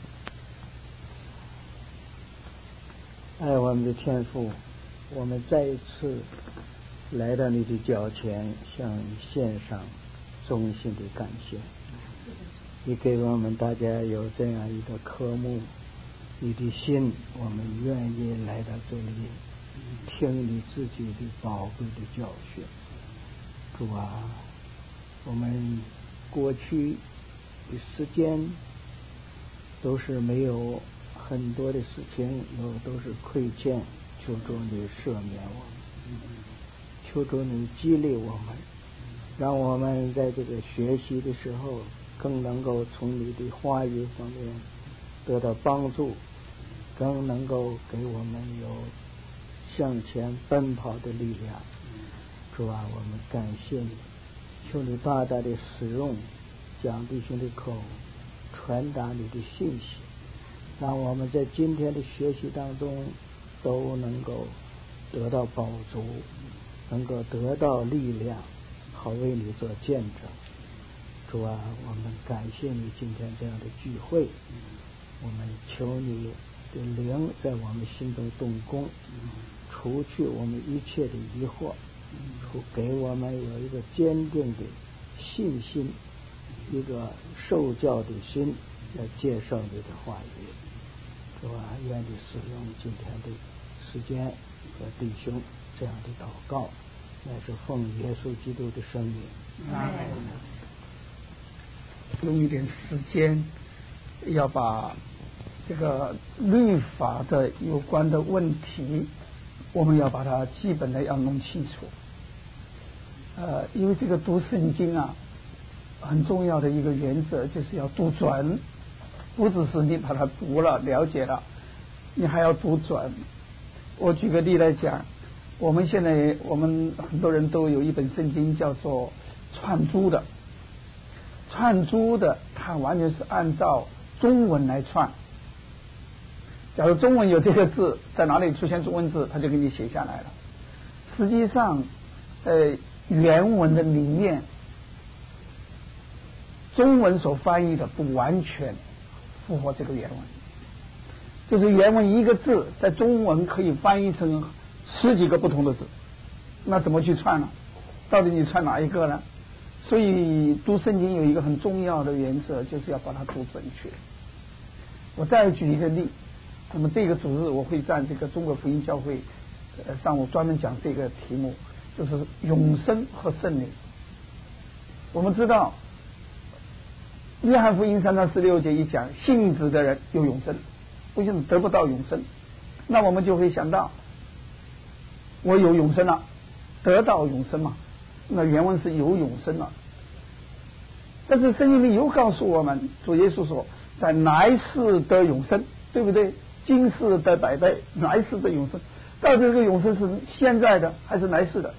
Speaker 4: 爱我们的天父，我们再一次来到你的脚前，向你献上衷心的感谢。你给我们大家有这样一个科目，你的心，我们愿意来到这里听你自己的宝贵的教训。主啊，我们过去的时间都是没有很多的事情，有都是亏欠，求主你赦免我们，求主你激励我们，让我们在这个学习的时候更能够从你的话语方面得到帮助，更能够给我们有向前奔跑的力量。主啊，我们感谢你，求你大大的使用讲弟兄的口，传达你的信息，让我们在今天的学习当中都能够得到饱足，能够得到力量，好为你做见证。主啊，我们感谢你今天这样的聚会，我们求你的灵在我们心中动工，除去我们一切的疑惑，给我们有一个坚定的信心，一个受教的心来接受你的话语。主啊，愿你使用今天的时间和弟兄这样的祷告，乃是奉耶稣基督的圣名。
Speaker 1: 阿门。用一点时间，要把这个律法的有关的问题，我们要把它基本的要弄清楚。呃，因为这个读圣经啊，很重要的一个原则就是要读准，不只是你把它读了了解了，你还要读准。我举个例来讲，我们现在我们很多人都有一本圣经叫做串珠的，串珠的它完全是按照中文来串。假如中文有这个字，在哪里出现中文字，他就给你写下来了。实际上，呃，原文的里面，中文所翻译的不完全符合这个原文，就是原文一个字在中文可以翻译成十几个不同的字，那怎么去串呢？到底你串哪一个呢？所以读圣经有一个很重要的原则，就是要把它读准确。我再举一个例，那么这个主日我会在这个中国福音教会呃上午专门讲这个题目，就是永生和圣灵。我们知道约翰福音三章十六节一讲，信子的人有永生，为什么得不到永生？那我们就会想到，我有永生了，得到永生嘛，那原文是有永生了。但是圣经里又告诉我们，主耶稣说在来世得永生，对不对？今世得百倍，来世得永生。到底这个永生是现在的还是来世的？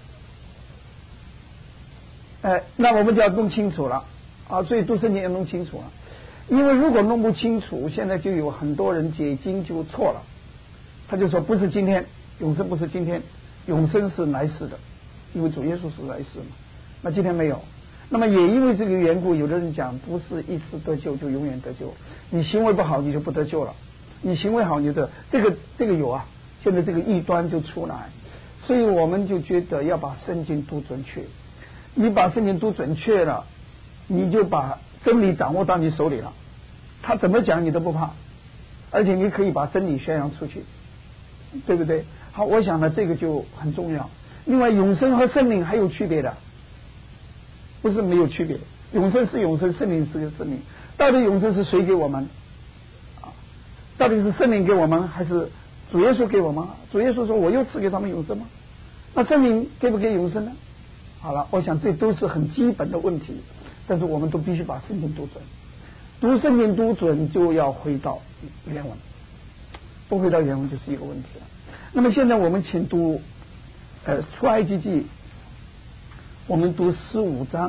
Speaker 1: 哎，那我们就要弄清楚了啊！所以读圣经要弄清楚了，因为如果弄不清楚，现在就有很多人解经就错了，他就说不是今天永生，不是今天永生是来世的，因为主耶稣是来世嘛。那今天没有，那么也因为这个缘故，有的人讲不是一次得救就永远得救，你行为不好你就不得救了，你行为好你就得，这个这个有啊，现在这个异端就出来，所以我们就觉得要把圣经读准确。你把圣经读准确了，你就把真理掌握到你手里了，他怎么讲你都不怕，而且你可以把真理宣扬出去，对不对？好，我想呢这个就很重要。另外永生和圣灵还有区别的，不是没有区别，永生是永生，圣灵是个圣灵。到底永生是谁给我们啊？到底是圣灵给我们还是主耶稣给我们？主耶稣说我又赐给他们永生吗？那圣灵给不给永生呢？好了，我想这都是很基本的问题，但是我们都必须把圣经读准。读圣经读准就要回到原文，不回到原文就是一个问题了。那么现在我们请读呃出埃及记，我们读十五章。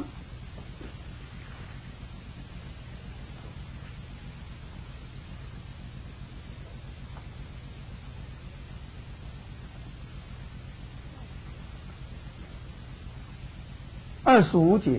Speaker 1: 二十五节，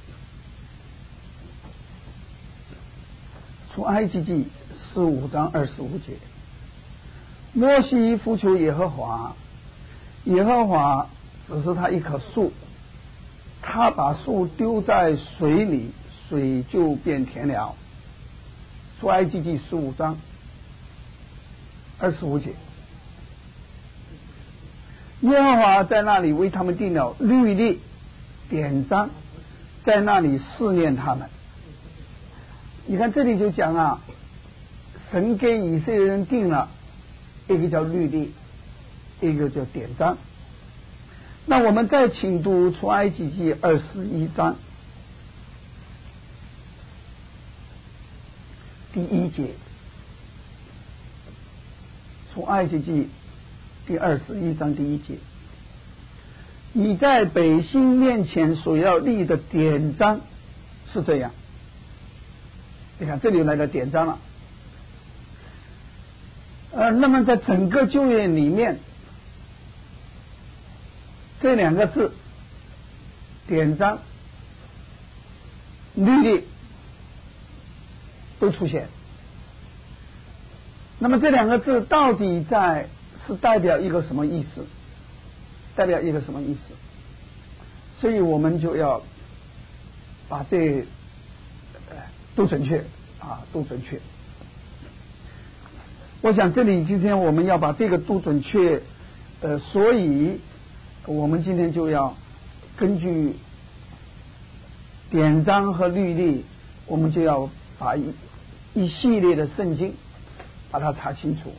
Speaker 1: 出埃及记十五章二十五节，摩西呼求耶和华，耶和华指示他一棵树，他把树丢在水里，水就变甜了。出埃及记十五章二十五节，耶和华在那里为他们定了律例典章，在那里试验他们。你看这里就讲啊，神给以色列人定了一个叫律例，一个叫典章。那我们再请读出埃及记二十一章第一节，出埃及记第二十一章第一节，你在百姓面前所要立的典章是这样。你看这里来的典章了。呃，那么在整个旧约里面，这两个字典章、律例都出现。那么这两个字到底在是代表一个什么意思？代表一个什么意思？所以我们就要把这呃都准确啊，都准确。我想这里今天我们要把这个都准确，呃，所以我们今天就要根据典章和律例，我们就要把一一系列的圣经把它查清楚。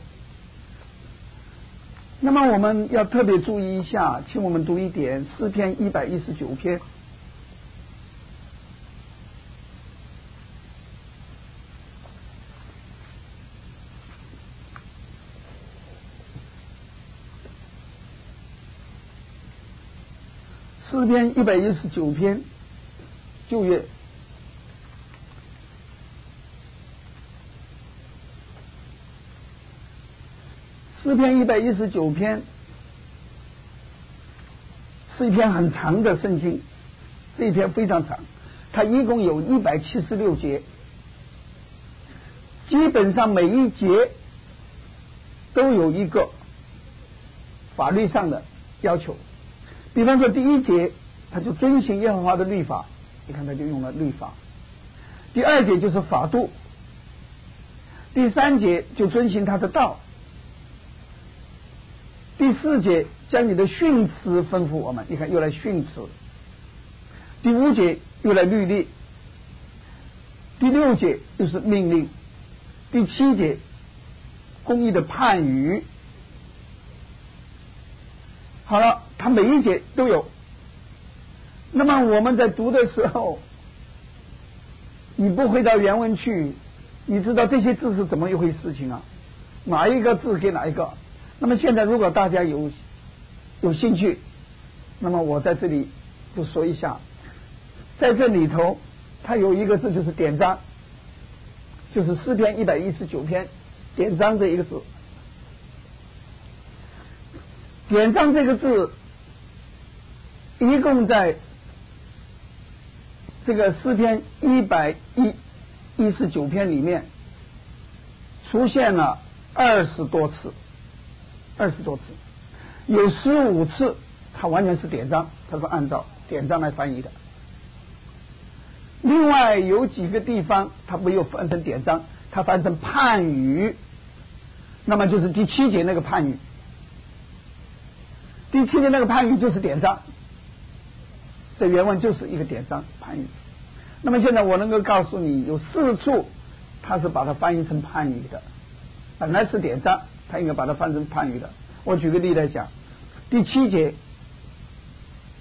Speaker 1: 那么我们要特别注意一下，请我们读一点诗篇一百一十九篇。诗篇一百一十九篇，旧约。诗篇一百一十九篇是一篇很长的圣经，这一篇非常长，它一共有一百七十六节，基本上每一节都有一个法律上的要求。比方说第一节，他就遵行耶和华的律法，你看他就用了律法。第二节就是法度，第三节就遵行他的道。第四节将你的训词吩咐我们，你看又来训词。第五节又来律例，第六节又是命令，第七节公义的判语。好了，它每一节都有。那么我们在读的时候，你不回到原文去，你知道这些字是怎么一回事情啊？哪一个字给哪一个？那么现在如果大家有有兴趣，那么我在这里就说一下，在这里头它有一个字就是典章，就是诗篇一百一十九篇典章这一个字。典章这个字一共在这个诗篇一百一十九篇里面出现了二十多次，二十多次，有十五次它完全是典章，它是按照典章来翻译的。另外有几个地方它没有翻成典章，它翻成判语，那么就是第七节那个判语。第七节那个判语就是典章，这原文就是一个典章判语。那么现在我能够告诉你，有四处它是把它翻译成判语的，本来是典章，它应该把它翻成判语的。我举个例来讲，第七节、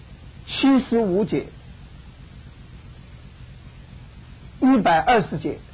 Speaker 1: 七十五节、一百二十节